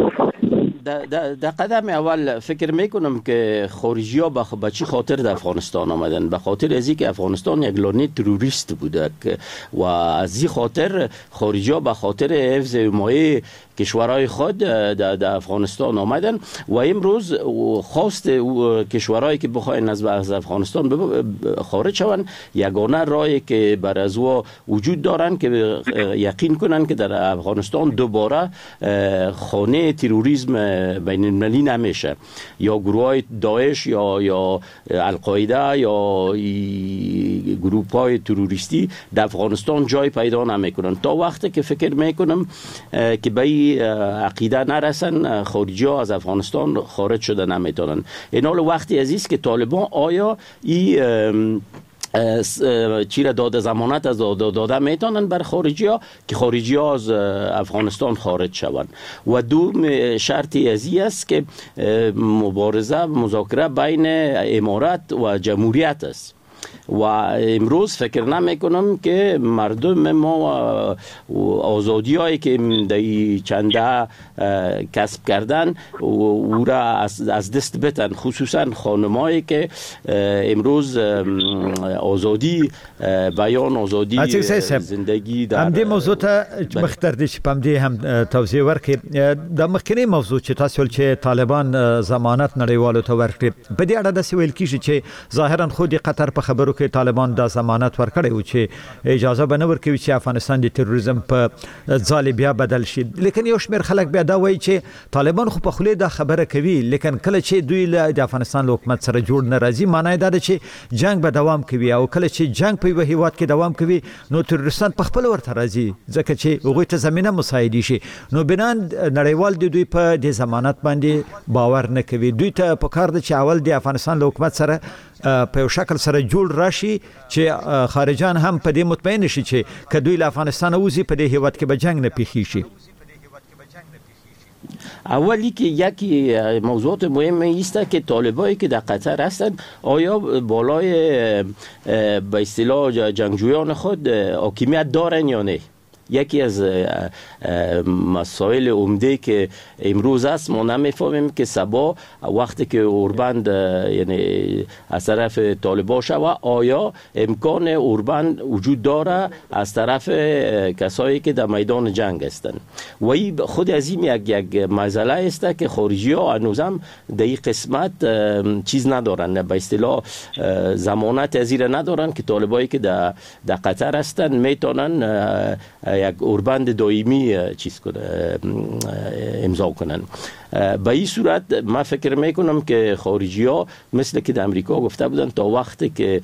در قدم اول فکر میکنم که خارجی ها به چی خاطر در افغانستان آمدن؟ به خاطر از اینکه افغانستان یک لانه تروریست بوده و از این خاطر خارجی ها به خاطر حفظ حمایه کشورهای خود در افغانستان آمدن و امروز خواست کشورهایی که بخواین از افغانستان خارج شوند یگانه راهی که بر از او وجود دارن که یقین کنن که در افغانستان دوباره خانه تروریسم بین المللی نمیشه، یا گروه های داعش یا القاعده یا گروه های تروریستی در افغانستان جای پیدا نمیکنن. تا وقتی که فکر میکنم که به این عقیده نرسن خارجی ها از افغانستان خارج شده نمیتونن. این حال وقتی عزیز که طالبان آیا این چی را داده ضمانت از داده میتونن بر خارجی ها که خارجی ها از افغانستان خارج شوند. و دوم شرطی ازی است که مذاکره بین امارات و جمهوریت است و امروز فکر نمی کنم که مردم ما آزادی هایی که در چنده کسب کردن او را از دست بتن، خصوصا خانمایی که امروز آزادی بیان، آزادی زندگی در همدې موضوع ته مختر دي چې پم دې هم توضیح ورکړي. د مخکنی موضوع چې تاسو چې طالبان ضمانت نړیوالو ته ورکړي، په دې اړه د ویل کیږي چې ظاهرا خو د قطر په خبرو کې طالبان د ضمانت ورکړی و چې اجازه به نه ورکوي چې افغانستان د تروریزم په ځای بیا بدل شي. لیکن یو شمېر خلک بیا دا وایي چې طالبان خو په خله دا خبره کوي، لیکن کله چې دوی له افغانستان له حکومت سره جوړ نه راځي معنی دا ده چې جنگ به دوام کوي، او کله چې جنگ په یو هیواد کې دوام کوي نو تروریستان په خپل ورته راځي ځکه چې هغه ته زمينه مساعدي شي. نو بنان نړیوال دوی په دې ضمانت باندې باور نه کوي. دوی ته په کار د چې اول د افغانستان له حکومت سره په یو شکل سره جوړ راشي چې خارجان هم په دې مطمئن شي چې کدوې له افغانستان وځي په دې هیواد کې به جنگ نه پیښی شي. اولی که یکی موضوعات مهم است که طالبایی که در قطر هستند آیا بالای به اصطلاح جنگجویان خود حاکمیت دارن یا نه. یکی از مسائل عمده که امروز است ما نمیفهمیم که سبا وقتی که اوربند یعنی از طرف طالبان شود آیا امکان اوربند وجود داره از طرف کسایی که در میدان جنگ هستند. و این خود از این یک مسئله است که خارجی ها هنوزم در این قسمت چیز ندارن، به اصطلاح ضمانت از این ندارن که طالبایی که در قطر هستند میتونن یک اوربند دائمی چیز کنه امضا کنن. به این صورت من فکر میکنم که خارجی ها مثل که در امریکا گفته بودن تا وقتی که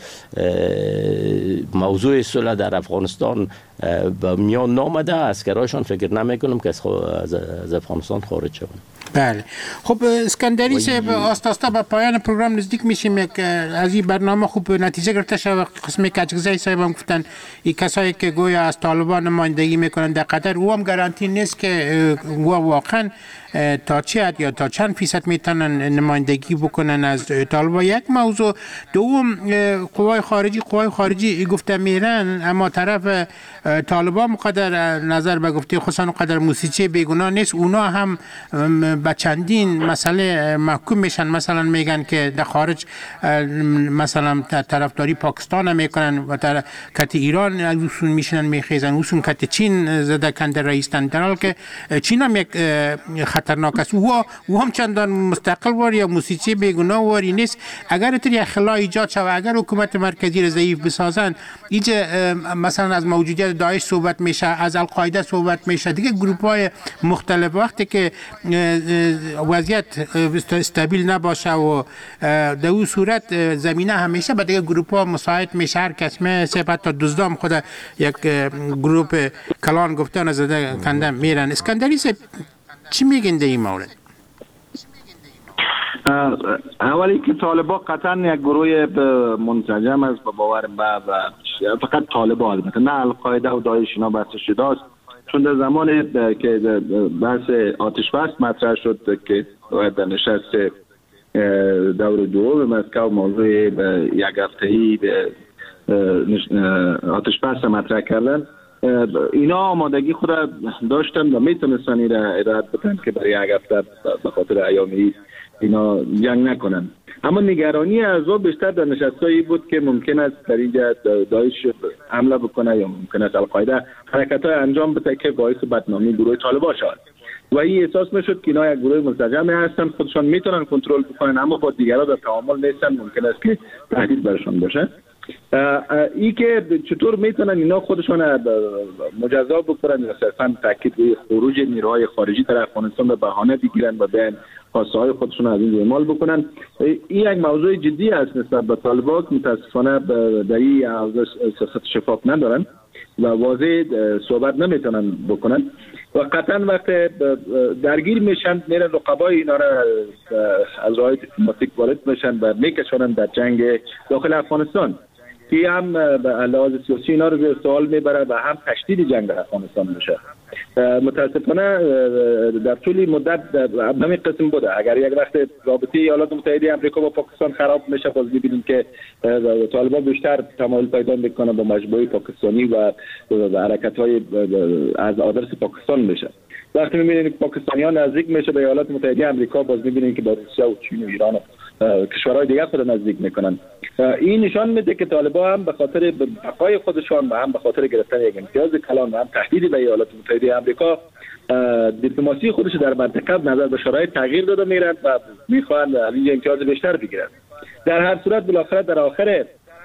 موضوع صلح در افغانستان به میان نامده عسکرایشان فکر نمیکنم که از افغانستان خارج شون. بله. خب اسکندری صاحب آستاستا به پایان پروگرام نزدیک میشیم. یک از این برنامه خوب نتیجه گرفته شد. قسم کچگزای صاحب هم گفتن این کسایی که گویا از طالبان نمایندگی میکنن در قطر او هم گارانتی نیست که واقعا تا چه حد یا تا چند فیصد میتونن نمایندگی بکنن از طالبان. یک موضوع. دوم قوای خارجی گفته میرن اما طرف طالبان مقدر نظر به گفته خصوصا قدر موسیقی بیگناه نیست، اونا هم به چندین مسئله محکوم میشن. مثلا میگن که در خارج مثلا طرفداری پاکستان میکنن و کت ایران اصول میشنن میخیزن، اصول کت چین زده کنده رئیستن، در حال که چین هم یک خطرناک است. او هم چندان مستقل واری یا موسیقی بیگناه واری نیست. اگر اتری خلا ایجاد شود، اگر حکومت مرکزی را ضعیف بسازن، اینجا مثلا از موجودیت داعش صحبت میشه، از القاعده صحبت میشه، دیگه گروپ های مختلف. وقتی که وضعیت استابیل نباشه و در اون صورت زمینه همیشه به دیگه گروپ ها مساعد میشه. هر کس میشه حتی دزدام خود یک گروپ کلان گفتن زده کنده میرن. اسکندری صاحب چی میگین در این مورد؟ اولی که طالبان قطعا یک گروه منسجم است به باور و فقط طالبان، البته نه القاعده و داعش اینا بحث شده است. چون در زمان که بحث آتش بس مطرح شد که در نشست دور دوم مسکو موضوع یک هفته‌ای آتش بس مطرح کردن، اینا آمادگی خود را داشتن و میتونستن این را ارائه بدن که برای یک هفته به خاطر ایامی اینا جنگ نکنن. اما نگرانی اعضا بیشتر در نشستایی بود که ممکن است در اینجا داعش حمله بکنه یا ممکن است القاعده حرکت‌های انجام بده که باعث بدنامی گروه طالبان شود. و این احساس میشد که اینا یک گروه منسجم هستن، خودشان میتونن کنترل بکنن اما با دیگران در تعامل نیستن، ممکن است که تهدید برشان باشه. ای که چطور میتونن اینا خودشان مجزا بکنن یا صرفا تاکید روی خروج نیروهای خارجی در افغانستان به بهانه بگیرن و بیان خواسته های خودشون از این اعمال بکنن. این یک موضوع جدی است نسبت به طالبان که متاسفانه در این حوزه سیاست شفاف ندارن و واضح صحبت نمیتونن بکنن و قطعا وقت درگیر میشن میرن رقبای اینا را از راه دیپلماتیک وارد میشن و میکشونن در جنگ داخل افغانستان که هم به لحاظ سیاسی اینا رو به سوال میبره و هم تشدید جنگ در افغانستان میشه. متاسفانه در طول مدت همین قسم بوده. اگر یک وقت رابطه ایالات متحده آمریکا با پاکستان خراب میشه، باز میبینیم که طالبان بیشتر تمایل پیدا میکنه با مجموعه پاکستانی و حرکت‌های از آدرس پاکستان میشه. وقتی میبینیم که پاکستانیان نزدیک میشه به ایالات متحده آمریکا، باز میبینیم که با روسیه و چین و ایران و کشورهای دیگه خود نزدیک میکنن. این نشان میده که طالبان هم به خاطر بقای خودشان و هم به خاطر گرفتن یک امتیاز کلان و هم تهدید به ایالات متحده آمریکا دیپلماسی خودش در منطقه نظر به شرایط تغییر داده میرن و میخوان این امتیاز بیشتر بگیرن. در هر صورت بالاخره در آخر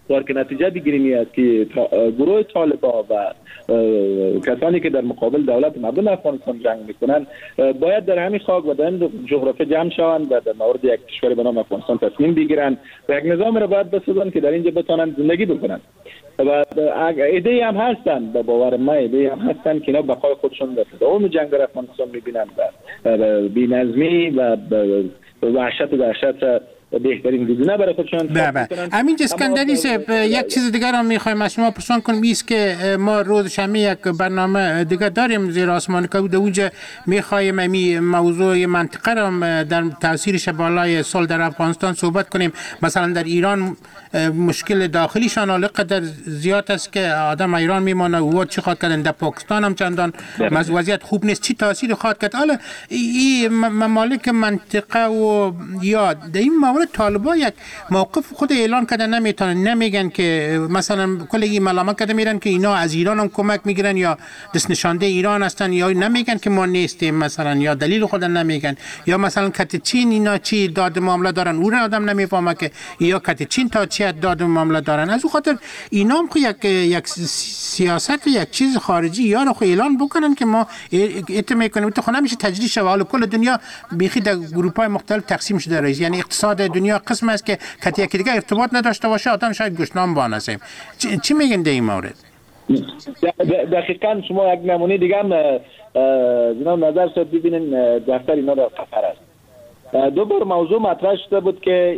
و که نتیجه بگیریم است که گروه طالبان و کسانی که در مقابل دولت مردم افغانستان جنگ میکنن باید در همین خاک و در این جغرافی جمع شوند و در مورد یک کشور به نام افغانستان تصمیم بگیرن و یک نظام را باید بسازن که در اینجا بتونن زندگی بکنن. و ایده هم هستن، به باور من ایده هم هستن که اینا بقای خودشون در تداوم جنگ در افغانستان میبینن و بی‌نظمی و وحشت و دهشت بهترین گزینه برای خودشون. امین اسکندری صاحب، یک چیز دیگر هم میخوایم از شما پرسان کنیم، است که ما روز شنبه یک برنامه دیگر داریم زیر آسمان که در اونجا میخوایم این موضوع منطقه را در تاثیرش بالای صلح در افغانستان صحبت کنیم. مثلا در ایران مشکل داخلیشان قدر زیاد است که آدم ایران میمانه و چی خواهد کردن. در پاکستان هم چندان وضعیت خوب نیست، چی تاثیر خواهد کرد؟ حالا این ممالک منطقه و یا در این مورد طالبان یک موقف خود اعلان کردن نمیتونن، نمیگن که مثلا کلی ملامت کرده میرن که اینا از ایران هم کمک میگیرن یا دست نشانده ایران هستن، یا نمیگن که ما نیستیم مثلا، یا دلیل خود نمیگن، یا مثلا کت چین اینا چی داد معامله دارن اون آدم نمیفهمه که یا کت چین تا چی داد معامله دارن. از اون خاطر اینا هم یک سیاست یک چیز خارجی یا رو اعلان بکنن که ما اتفاق میکنیم. تو نمیشه تجریش و حالا کل دنیا بیخی در گروه های مختلف تقسیم شده رئیس، یعنی اقتصاد دنیا قسم است که کتی یکی دیگه ارتباط نداشته باشه آدم شاید گشنام بانسیم. چی میگن در این مورد؟ دقیقاً شما یک نمونه دیگه هم جناب نظر شد ببینین دفتر اینا در قطر است. دو بار موضوع مطرح شده بود که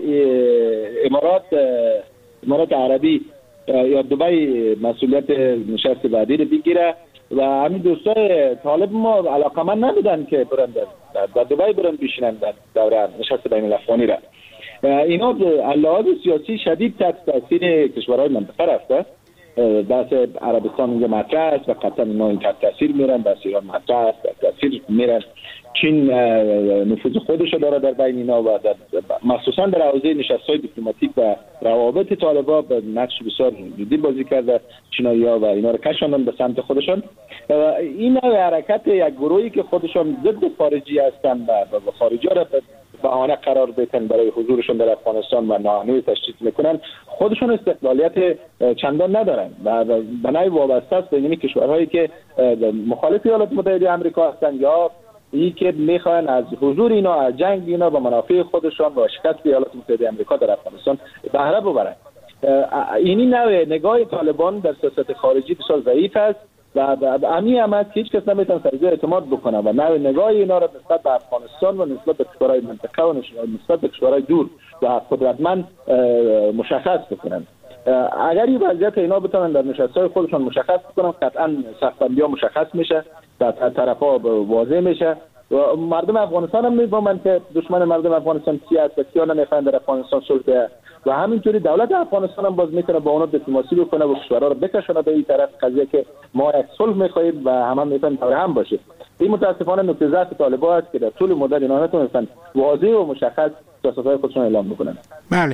امارات عربی یا دبی مسئولیت نشست بعدی رو بگیره و همین دوستای طالب ما علاقمند نبودن که برن در دبی برن بشینن در دوره نشست بین الافغانی را. اینا لحاظ سیاسی شدید تحت تاثیر کشورهای منطقه رفته. بحث عربستان اینجا مطرح است و قطعا اینا این تحت تاثیر میرن، بحث ایران مطرح است تحت تاثیر میرن. چین نفوذ خودش داره در بین اینا و مخصوصا در حوزه نشست‌های دیپلماتیک و روابط طالبان به نقش بسیار جدی بازی کرده چینایی‌ها و اینا رو کشاندن به سمت خودشون. این حرکت یک گروهی که خودشون ضد خارجی هستند و خارجی‌ها را بهانه قرار بدن برای حضورشون در افغانستان و ناامنی تشدید میکنن، خودشون استقلالیت چندان ندارن و به نوعی وابسته است به این کشورهایی که مخالف ایالات متحده آمریکا هستند یا این که میخوان از حضور اینا، از جنگ اینا و منافع خودشان و شکست ایالات متحده آمریکا در افغانستان بهره ببرن. اینی نوع نگاه طالبان در سیاست خارجی بسیار ضعیف است و امی هم است که هیچ کس نمیتونه سرزیر اعتماد بکنه و نوع نگاه اینا را نسبت به افغانستان و نسبت به کشورهای منطقه و نسبت به کشورهای دور و قدرتمند مشخص بکنن. اگر این وضعیت اینا بتونن در نشست‌های خودشون مشخص بکنن، قطعا سخت‌بندی‌ها مشخص میشه، در طرف‌ها واضح میشه و مردم افغانستان هم میفهمن که دشمن مردم افغانستان کی است و کیا نمیخوان در افغانستان صلح و همینطوری دولت افغانستان هم باز میتونه با اونا دیپلماسی بکنه و کشورها رو بکشونه به این طرف قضیه که ما یک صلح میخوایم و هم میتونن دور هم باشه. این متاسفانه نقطه ضعف طالبان است که در طول مدت اینا نتونستن واضح و مشخص سیاست‌های خودشون اعلام بکنن. بله.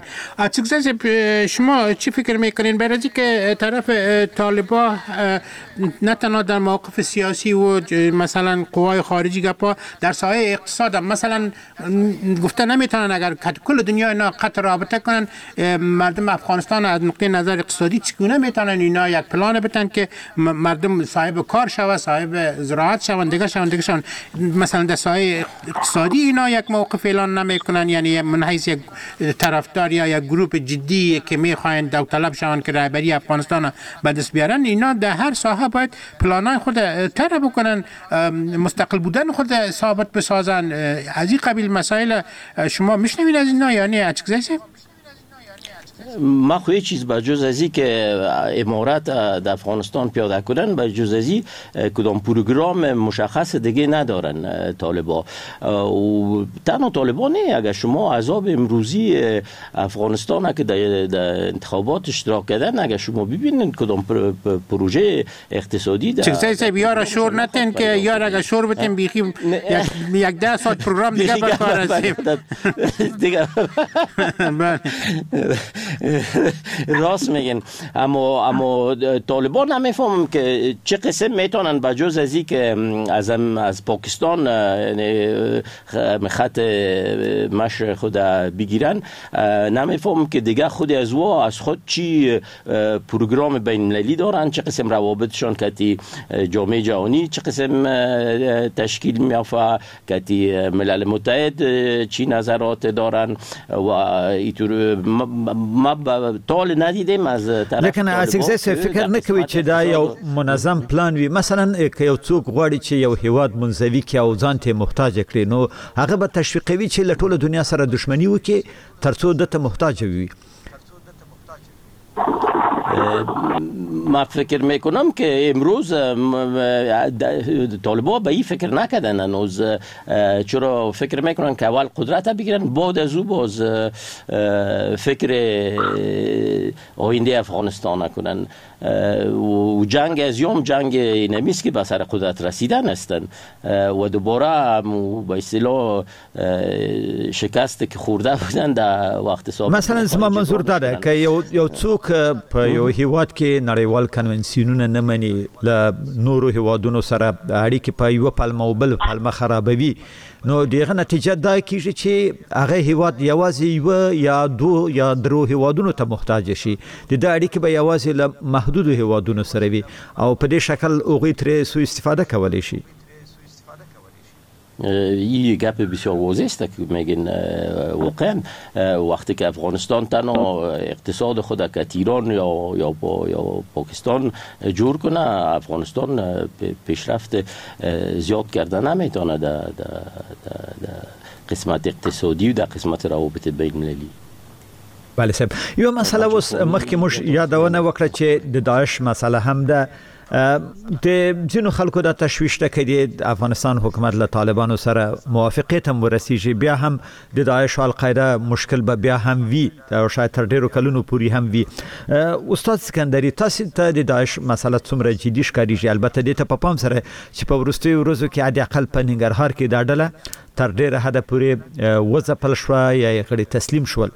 شما چی فکر میکنین برای اینکه طرف طالبان نه تنها در موقف سیاسی و مثلا قوای خارجی گپا در ساحه اقتصاد هم مثلا گفته نمیتونن اگر کل دنیا اینا قطع رابطه کنن مردم افغانستان از نقطه نظر اقتصادی چگونه میتونن اینا یک پلان بتن که مردم صاحب کار شوه، صاحب زراعت شون، دیگه شون مثلا در ساحه اقتصادی اینا یک موقف اعلان نمیکنن، یعنی من حیث یک طرفدار یا یک گروه جدی که میخواین داوطلب شون که رهبری افغانستان به دست بیارن، اینا در هر ساحه باید پلانای خود طرح بکنن، مستقل بودن خود ثابت بسازن. از این قبیل مسائل شما میشنوید از اینا یعنی اچکزایسه؟ ما خو چیز به جز ازی که امارات در افغانستان پیاده کردن به جز ازی کدام پروگرام مشخص دیگه ندارن طالبان و تنها طالبان نه. اگر شما عذاب امروزی افغانستان که در انتخابات اشتراک کردن اگر شما ببینید کدام پروژه اقتصادی در چیزایی بیاره شور نتن که یار اگر شور بتن بیخی یک 10 ساعت پروگرام دیگه بکار هستیم دیگه. راست میگن. اما طالبان نمیفهمم که چه قسم میتونن بجز از این که از پاکستان خط مشر خود بگیرن، نمیفهمم که دیگه خود از خود چی پروگرام بین المللی دارن، چه قسم روابطشان کتی جامعه جهانی چه قسم تشکیل میافته، کتی ملل متحد چی نظرات دارن و اینطور ما طال ندیدیم از طرف. لیکن اساساً فکر نکوي چې دا یو منظم پلان وي. مثلا که یو څوک غواړي چې یو هیواد منزوي کړي او ځان ته محتاج کړي، نو هغه به تشویقوي چې له ټوله دنیا سره دښمني وکړي ترڅو دته محتاج وي. ما فکر میکنم که امروز طالبان به این فکر نکردن هنوز، چرا فکر میکنن که اول قدرت بگیرن بعد از او باز فکر آینده افغانستان نکنن. و جنگ از یوم جنگ نمیست که به سر قدرت رسیدن هستن و دوباره به اصطلاح شکست که خورده بودن در وقت سابق. مثلا زما منظور داره که یو څوک په یو هیواد کې نړیوال کنونسیونونه نه مني، له نورو هیوادونو سره اړیکې په یو پلمه او بل پلمه خرابوي، نو دغه نتیجه دا کیږي چې هغه هیواد یوازې یو یا دو یا درو هیوادونو ته محتاج شي. د دې اړیکې به یوازې له محدود هیوادونو سره وي او په دې شکل هغوی ترې سوء استفاده کولی شي. این گپ بسیار واضح است که میگن واقعا وقتی که افغانستان تنها اقتصاد خود که ایران یا پاکستان جور کنه، افغانستان پیشرفت زیاد کرده نمیتونه در قسمت اقتصادی و در قسمت روابط بین المللی. بله صاحب، یو مسئله اوس مخکې موږ یادونه وکړه چې د داعش مسئله هم ده. د ځینو خلکو د تشویش ده کې د افغانستان حکومت له طالبانو سره موافقت هم ورسیږي، بیا هم د داعش او القاعده مشکل به بیا هم وي او شاید تر ډیرو کلونو پورې هم وي. استاد سکندری، تاسو ته د داعش مسله څومره جدي ښکارېږي؟ البته دې ته په پام سره چې په وروستیو ورځو کې حد اقل په ننګرهار کې دا ډله تر ډیره حده پورې وځپل شوه یا یې غړي تسلیم شول.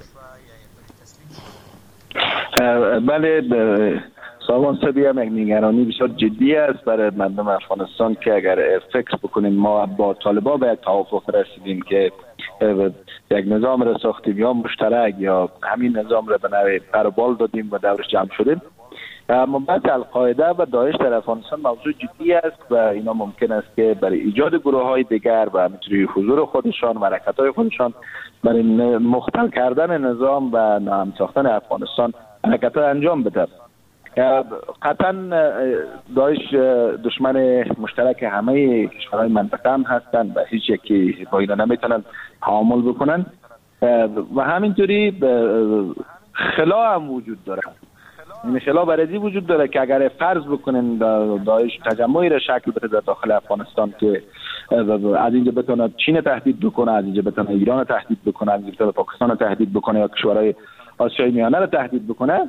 بله، سامان سبی هم یک نگرانی بسیار جدی است برای مردم افغانستان که اگر فکر بکنیم ما با طالبان به یک توافق رسیدیم که یک نظام را ساختیم یا مشترک یا همین نظام را به نوعی پروبال دادیم و دورش جمع شدیم، اما بحث القاعده و داعش در افغانستان موضوع جدی است و اینا ممکن است که برای ایجاد گروه های دیگر و همینطوری حضور خودشان و حرکت های خودشان برای مختل کردن نظام و ناامن ساختن افغانستان حرکت های انجام بده. قطعا داعش دشمن مشترک همه کشورهای منطقه هم هستند و هیچ یکی با اینا نمیتونن تعامل بکنن و همینطوری خلا هم وجود داره. این خلا برای وجود داره که اگر فرض بکنن داعش تجمعی را شکل بده در داخل افغانستان که از اینجا بتونه چین تهدید بکنه، از اینجا بتونه ایران تهدید بکنه، از اینجا بتونه پاکستان تهدید بکنه یا کشورهای آسیای میانه را تهدید بکنه،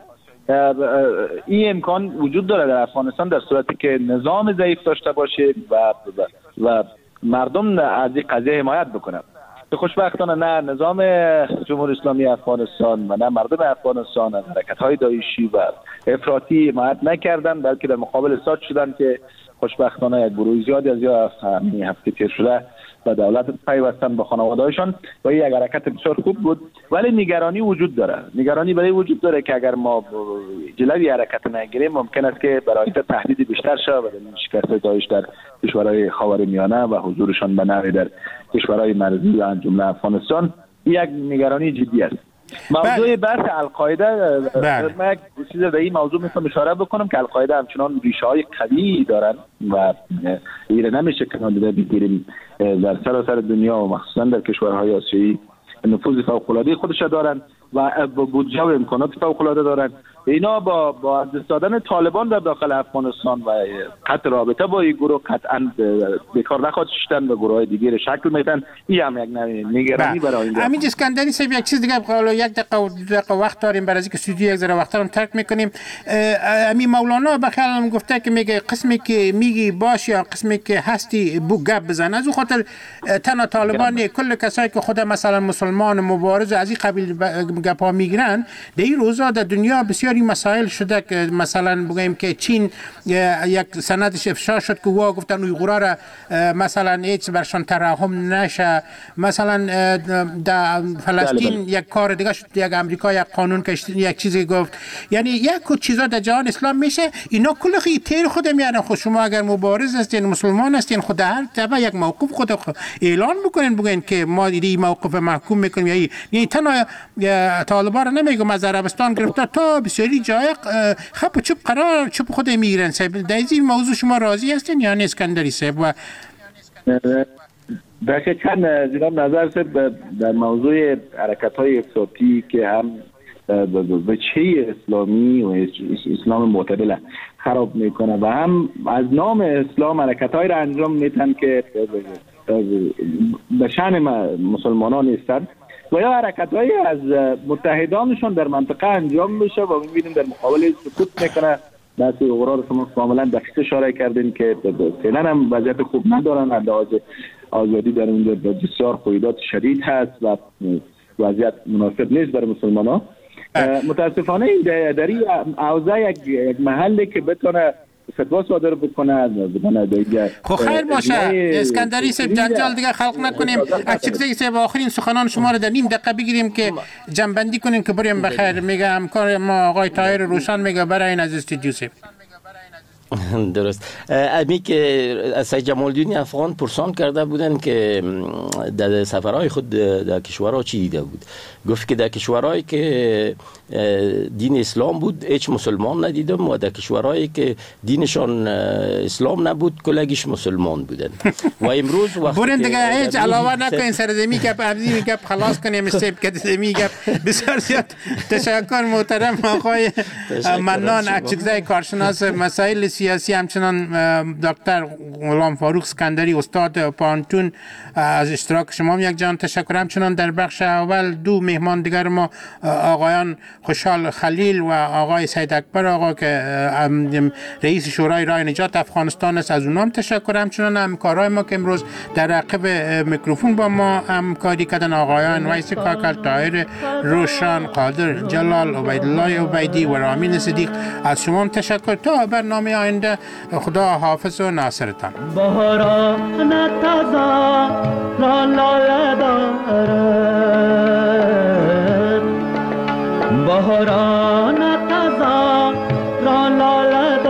این امکان وجود داره در افغانستان در صورتی که نظام ضعیف داشته باشه و مردم از این قضیه حمایت بکنه. خوشبختانه نه نظام جمهوری اسلامی افغانستان و نه مردم افغانستان از حرکت‌های داعشی و افراطی حمایت نکردن، بلکه در مقابل ساعت شدن که خوشبختانه یک گروه زیادی از این هفته تیر شده و دولت پیوستن به خانواده‌هاشون و این یک حرکت بسیار خوب بود. ولی نگرانی وجود داره، نگرانی برای وجود داره که اگر ما جلوی حرکت نگیریم ممکن است که برای تهدید بیشتر شه و شکست داعش در کشورهای خاورمیانه و حضورشان به نوعی در کشورهای مرزی و جمله افغانستان یک نگرانی جدی است. موضوع بحث القاعده، من یک چیز به این موضوع میخوام اشاره بکنم که القاعده همچنان ریشه های قوی دارن و ایره نمیشه که نادیده بگیریم. در سراسر دنیا و مخصوصا در کشورهای آسیایی نفوذ فوق العاده خودش دارن و بودجه و امکانات فوق العاده دارن اینا با از دست دادن طالبان در داخل افغانستان و قطع رابطه با این گروه قطعا بکار نخواهد شدن به گروه دیگه شکل میدن. این هم یک نگرانی برای آینده. امین اسکندری صاحب یک چیز دیگه حالا یک دقیقه وقت داریم برای اینکه استودیو یک ذره وقت رو ترک میکنیم. امین مولانا بخیالم گفته که میگه قسمی که میگی باش یا قسمی که هستی بو گپ بزن. از اون خاطر تنها طالبان کل کسایی که خود مثلا مسلمان مبارز از این قبیل گپا میگیرن در این روزا در دنیا بسیاری مسائل شده که مثلا بگیم که چین یک سندش افشا شد که وا گفتن اویغورا را مثلا هیچ برشان ترحم نشه. مثلا در فلسطین یک کار دیگه شد، یک امریکا یک قانون کشید یک چیزی گفت. یعنی یک چیزا در جهان اسلام میشه اینا کل تیر خود میارن. خود شما اگر مبارز هستین مسلمان هستین خود هر دفعه یک موقف خود اعلان بکنین بگین که ما این موقف محکوم میکنیم. یعنی تنها طالبان نمیگم از عربستان گرفته تا بسیاری جای خب چوب قرار چوب خود میگیرن. در این موضوع شما راضی هستین یا نه اسکندری صاحب؟ و دقیقاً جناب نظر صاحب در موضوع حرکت‌های افراطی که هم به چه اسلامی و اسلام معتدل خراب میکنه و هم از نام اسلام حرکت‌های را انجام میدن که به شأن مسلمانان نیستند و یا حرکت‌های از متحدانشون در منطقه انجام میشه و می‌بینیم در مقابل سکوت میکنه. دست اوغرا رو شما کاملا دقیق اشاره کردین که فعلا هم وضعیت خوب ندارن. لحاظ آزادی در اونجا بسیار قیودات شدید هست و وضعیت مناسب نیست برای مسلمانان. متاسفانه در این اوضاع یک محلی که بتونه فتوا صادر بکنه دیگه. خب خیر باشه اسکندری صاحب جنجال دیگه خلق نکنیم. اکچیزی صاحب آخرین سخنان شما رو در نیم دقیقه بگیریم که جنبندی کنیم که بریم بخیر. میگه همکار ما آقای طاهر روشن میگه برای این از استودیو صاحب. درست. امی که از سید جمال الدین افغان پرسان کرده بودن که در سفرهای خود در کشورها چی دیده بود. گفت که در کشورهایی که دین اسلام بود هیچ مسلمان ندیدم و در کشورهایی که دینشان اسلام نبود کلگیش مسلمان بودن. و امروز وقتی برین دیگه هیچ علاوه نکنین سرزمی گپ ابزی گپ خلاص کنیم استیپ که زمین گپ. بسیار زیاد تشکر محترم آقای منان اکچگزای کارشناس مسائل سیاسی، همچنان دکتر غلام فاروق اسکندری استاد پانتون از اشتراک شما یک جان تشکر. همچنان در بخش اول دو مهمان دیگر ما آقایان خوشحال خلیل و آقای سید اکبر آقا که رئیس شورای رای نجات افغانستان است، از اونام تشکر. همچنان همکارای ما که امروز در عقب میکروفون با ما همکاری کردن آقایان ویس کاکل، طاهر روشن، قادر جلال، عبیدالله عبیدی و رامین صدیق. از شما تشکر. تا برنامه آینده خدا حافظ و ناصرتان. بهاران تازه را لاله دارد، بهاران تازه را لاله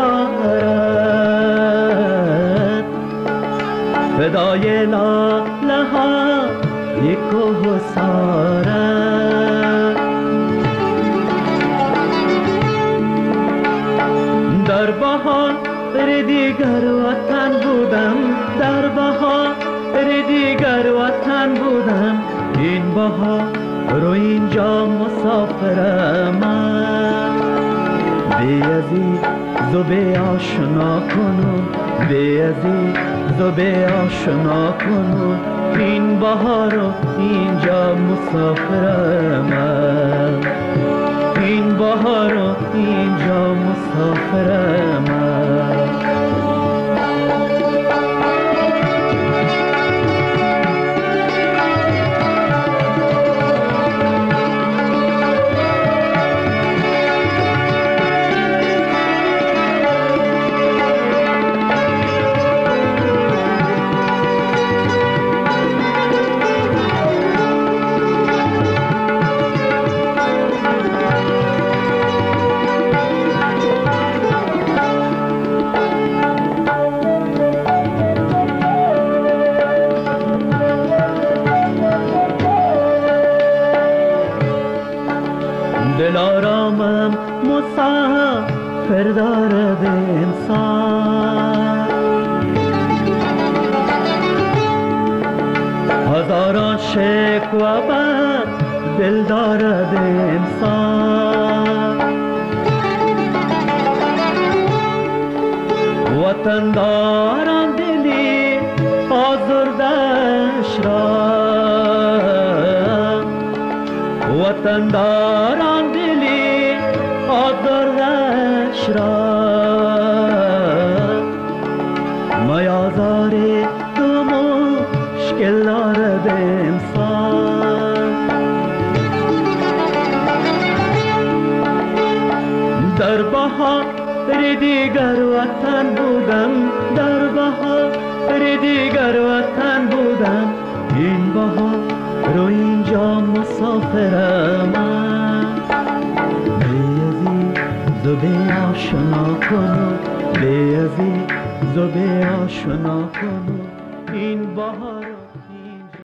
دارد، فدای لاله ها یک و سارد. در بهار دیگر وطن بودم، در بهار دیگر وطن بودم، این بهار رو اینجا مسافرم. بیازی زبه آشنا کنون، بیازی زبه آشنا کنون، این بهار رو اینجا مسافرم. این بهار رو اینجا مسافرم. دلارامم مسافر دارد انسان، هزاران شکوه بر دل دارد انسان. وطن دارم دلی آزردش را، وطن دارم دلی آزردش را. میازاری تو مشکل دارد انسان، در بهار دیگر وطن بودم، در بهار دیگر وطن بودم، این بهار رو اینجا مسافرم. بیازی زبه آشنا کنو، بیازی زبه آشنا کنو.